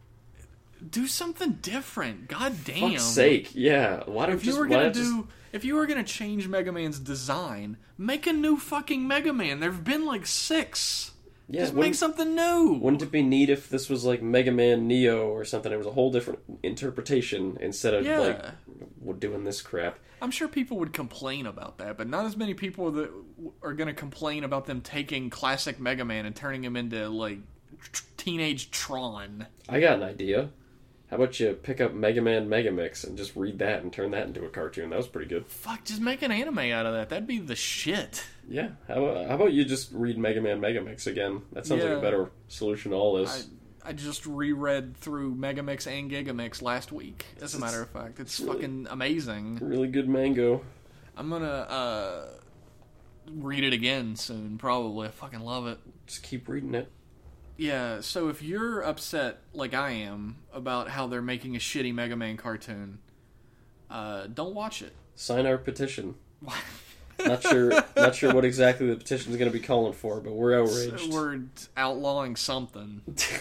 do something different. God damn. Fuck's sake, yeah. Why don't If you were gonna change Mega Man's design, make a new fucking Mega Man. There've been like 6. Yeah, Just make something new. Wouldn't it be neat if this was like Mega Man Neo or something? It was a whole different interpretation instead of Yeah. like we're doing this crap. I'm sure people would complain about that, but not as many people that are going to complain about them taking classic Mega Man and turning him into, like, teenage Tron. I got an idea. How about you pick up Mega Man Megamix and just read that and turn that into a cartoon? That was pretty good. Fuck, just make an anime out of that. That'd be the shit. Yeah. How about you just read Mega Man Megamix again? That sounds like a better solution to all this. I just reread through Megamix and Gigamix last week, as a matter of fact. It's really, fucking amazing. Really good mango. I'm gonna read it again soon, probably. I fucking love it. Just keep reading it. Yeah, so if you're upset, like I am, about how they're making a shitty Mega Man cartoon, don't watch it. Sign our petition. Not sure what exactly the petition is going to be calling for, but we're outraged. So we're outlawing something.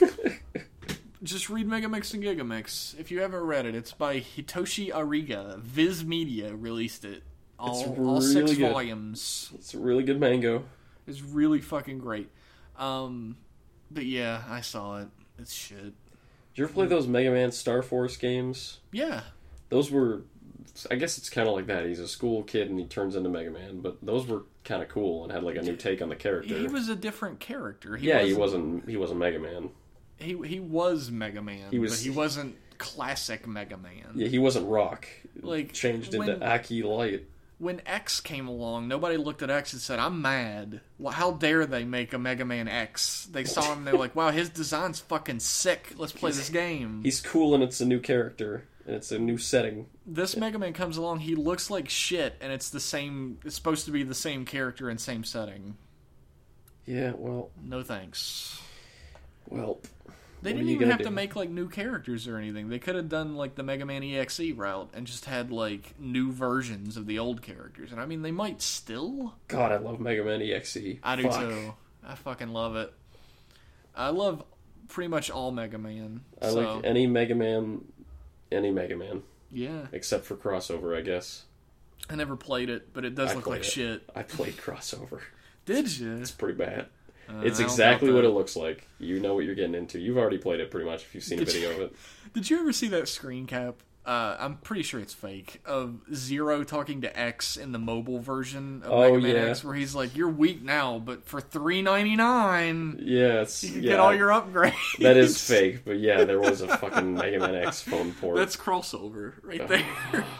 Just read Megamix and Gigamix. If you haven't read it, it's by Hitoshi Ariga. Viz Media released it. All 6 volumes. It's a really good mango. It's really fucking great. But yeah, I saw it. It's shit. Did you ever play those Mega Man Star Force games? Yeah. Those were... I guess it's kind of like that. He's a school kid and he turns into Mega Man, but those were kind of cool and had like a new take on the character. He was a different character. He wasn't Mega Man. He was Mega Man, but he wasn't classic Mega Man. Yeah, he wasn't Rock. Like changed into Aki Light. When X came along, nobody looked at X and said, "I'm mad. Well, how dare they make a Mega Man X?" They saw him, and they were like, "Wow, his design's fucking sick. Let's play this game." He's cool, and it's a new character, and it's a new setting. This Mega Man comes along, he looks like shit, and it's the same. It's supposed to be the same character and same setting. Yeah, well, no thanks. Well, they didn't even have to make like new characters or anything. They could have done like the Mega Man EXE route and just had like new versions of the old characters. And I mean, they might still. God, I love Mega Man EXE. I do too. I fucking love it. I love pretty much all Mega Man. I like any Mega Man. Yeah. Except for Crossover, I guess. I never played it, but it does look like shit. I played Crossover. Did you? It's pretty bad. It's exactly what it looks like. You know what you're getting into. You've already played it pretty much if you've seen a video of it. Did you ever see that screen cap? I'm pretty sure it's fake. Of Zero talking to X in the mobile version of Mega Man X, where he's like, "You're weak now, but for $3.99, you can get all your upgrades." That is fake, but yeah, there was a fucking Mega Man X phone port. That's crossover right there.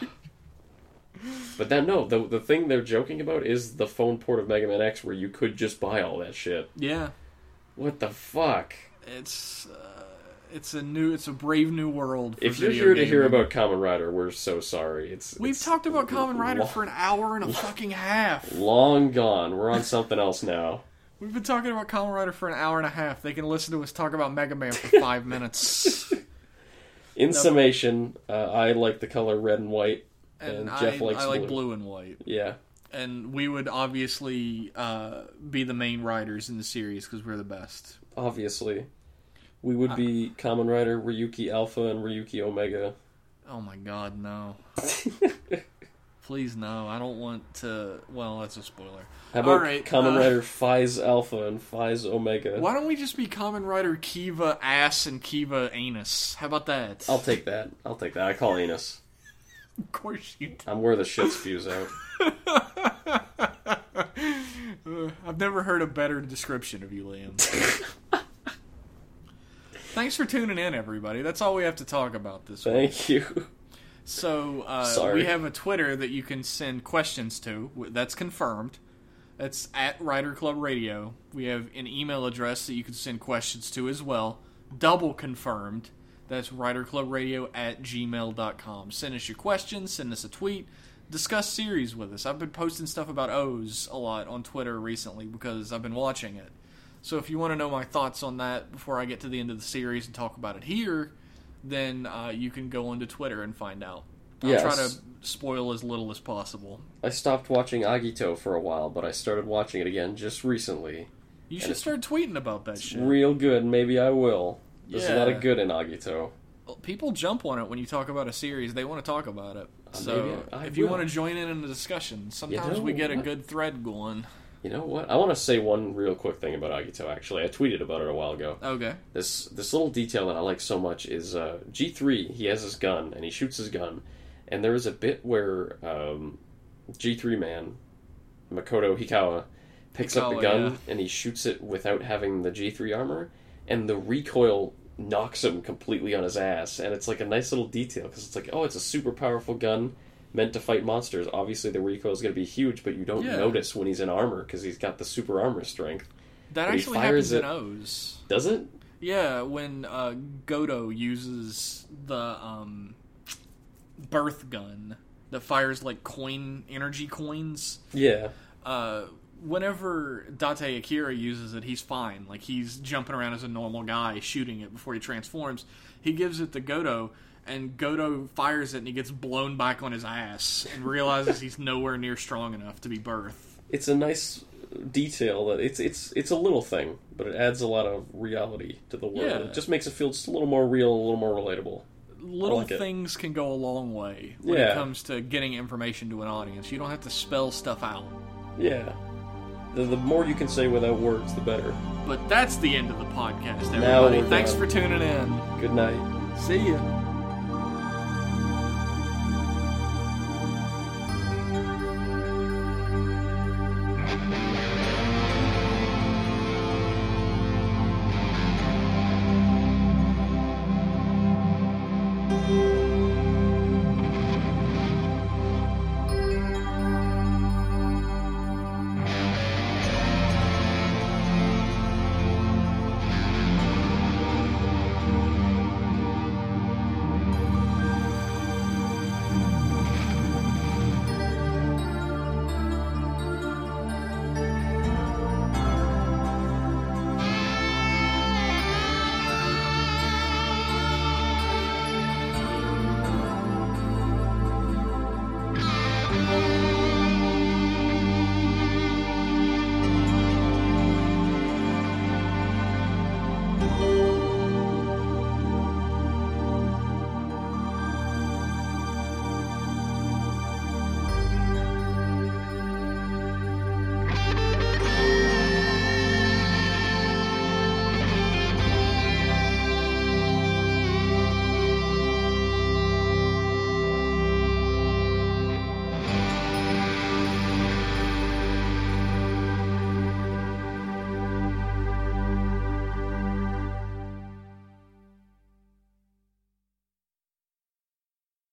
But then no, the thing they're joking about is the phone port of Mega Man X, where you could just buy all that shit. Yeah. What the fuck? It's a brave new world. For if you're here to hear about Kamen Rider, we're so sorry. We've talked about Kamen Rider for an hour and a fucking half. Long gone. We're on something else now. We've been talking about Kamen Rider for an hour and a half. They can listen to us talk about Mega Man for 5 minutes. In summation, I like the color red and white. And Jeff likes blue. I like blue and white. Yeah. And we would obviously be the main riders in the series because we're the best. Obviously. We would be Kamen Rider, Ryuki Alpha, and Ryuki Omega. Oh my god, no. Please, no. I don't want to... Well, that's a spoiler. How about Kamen Rider Phys Alpha and Phys Omega? Why don't we just be Kamen Rider Kiva Ass and Kiva Anus? How about that? I'll take that. I call Anus. Of course you do. I'm where the shits fuse out. I've never heard a better description of you, Liam. Thanks for tuning in, everybody. That's all we have to talk about this week. Thank you. So, we have a Twitter that you can send questions to. That's confirmed. That's at Rider Club Radio. We have an email address that you can send questions to as well. Double confirmed. That's riderclubradio@gmail.com. Send us your questions, send us a tweet, discuss series with us. I've been posting stuff about O's a lot on Twitter recently because I've been watching it. So if you want to know my thoughts on that before I get to the end of the series and talk about it here, then you can go onto Twitter and find out. I'll try to spoil as little as possible. I stopped watching Agito for a while, but I started watching it again just recently. You should start tweeting about that shit. Real good. Maybe I will. There's a lot of good in Agito. People jump on it when you talk about a series. They want to talk about it. So if you want to join in the discussion, sometimes we get a good thread going. You know what? I want to say one real quick thing about Agito, actually. I tweeted about it a while ago. Okay. This little detail that I like so much is G3, he has his gun, and he shoots his gun. And there is a bit where G3 man, Makoto Hikawa, picks up the gun, and he shoots it without having the G3 armor. And the recoil knocks him completely on his ass, and it's like a nice little detail because it's like, oh, it's a super powerful gun meant to fight monsters. Obviously, the recoil is going to be huge, but you don't notice when he's in armor because he's got the super armor strength. That actually happens in O's. Does it? Yeah, when Godo uses the birth gun that fires like energy coins. Yeah. Whenever Date Akira uses it, he's fine. Like, he's jumping around as a normal guy, shooting it before he transforms. He gives it to Godo, and Godo fires it, and he gets blown back on his ass, and realizes he's nowhere near strong enough to be birth. It's a nice detail that it's a little thing, but it adds a lot of reality to the world. Yeah. It just makes it feel just a little more real, a little more relatable. Little things can go a long way when it comes to getting information to an audience. You don't have to spell stuff out. Yeah. The more you can say without words, the better. But that's the end of the podcast, everybody. Thanks for tuning in. Good night. See ya.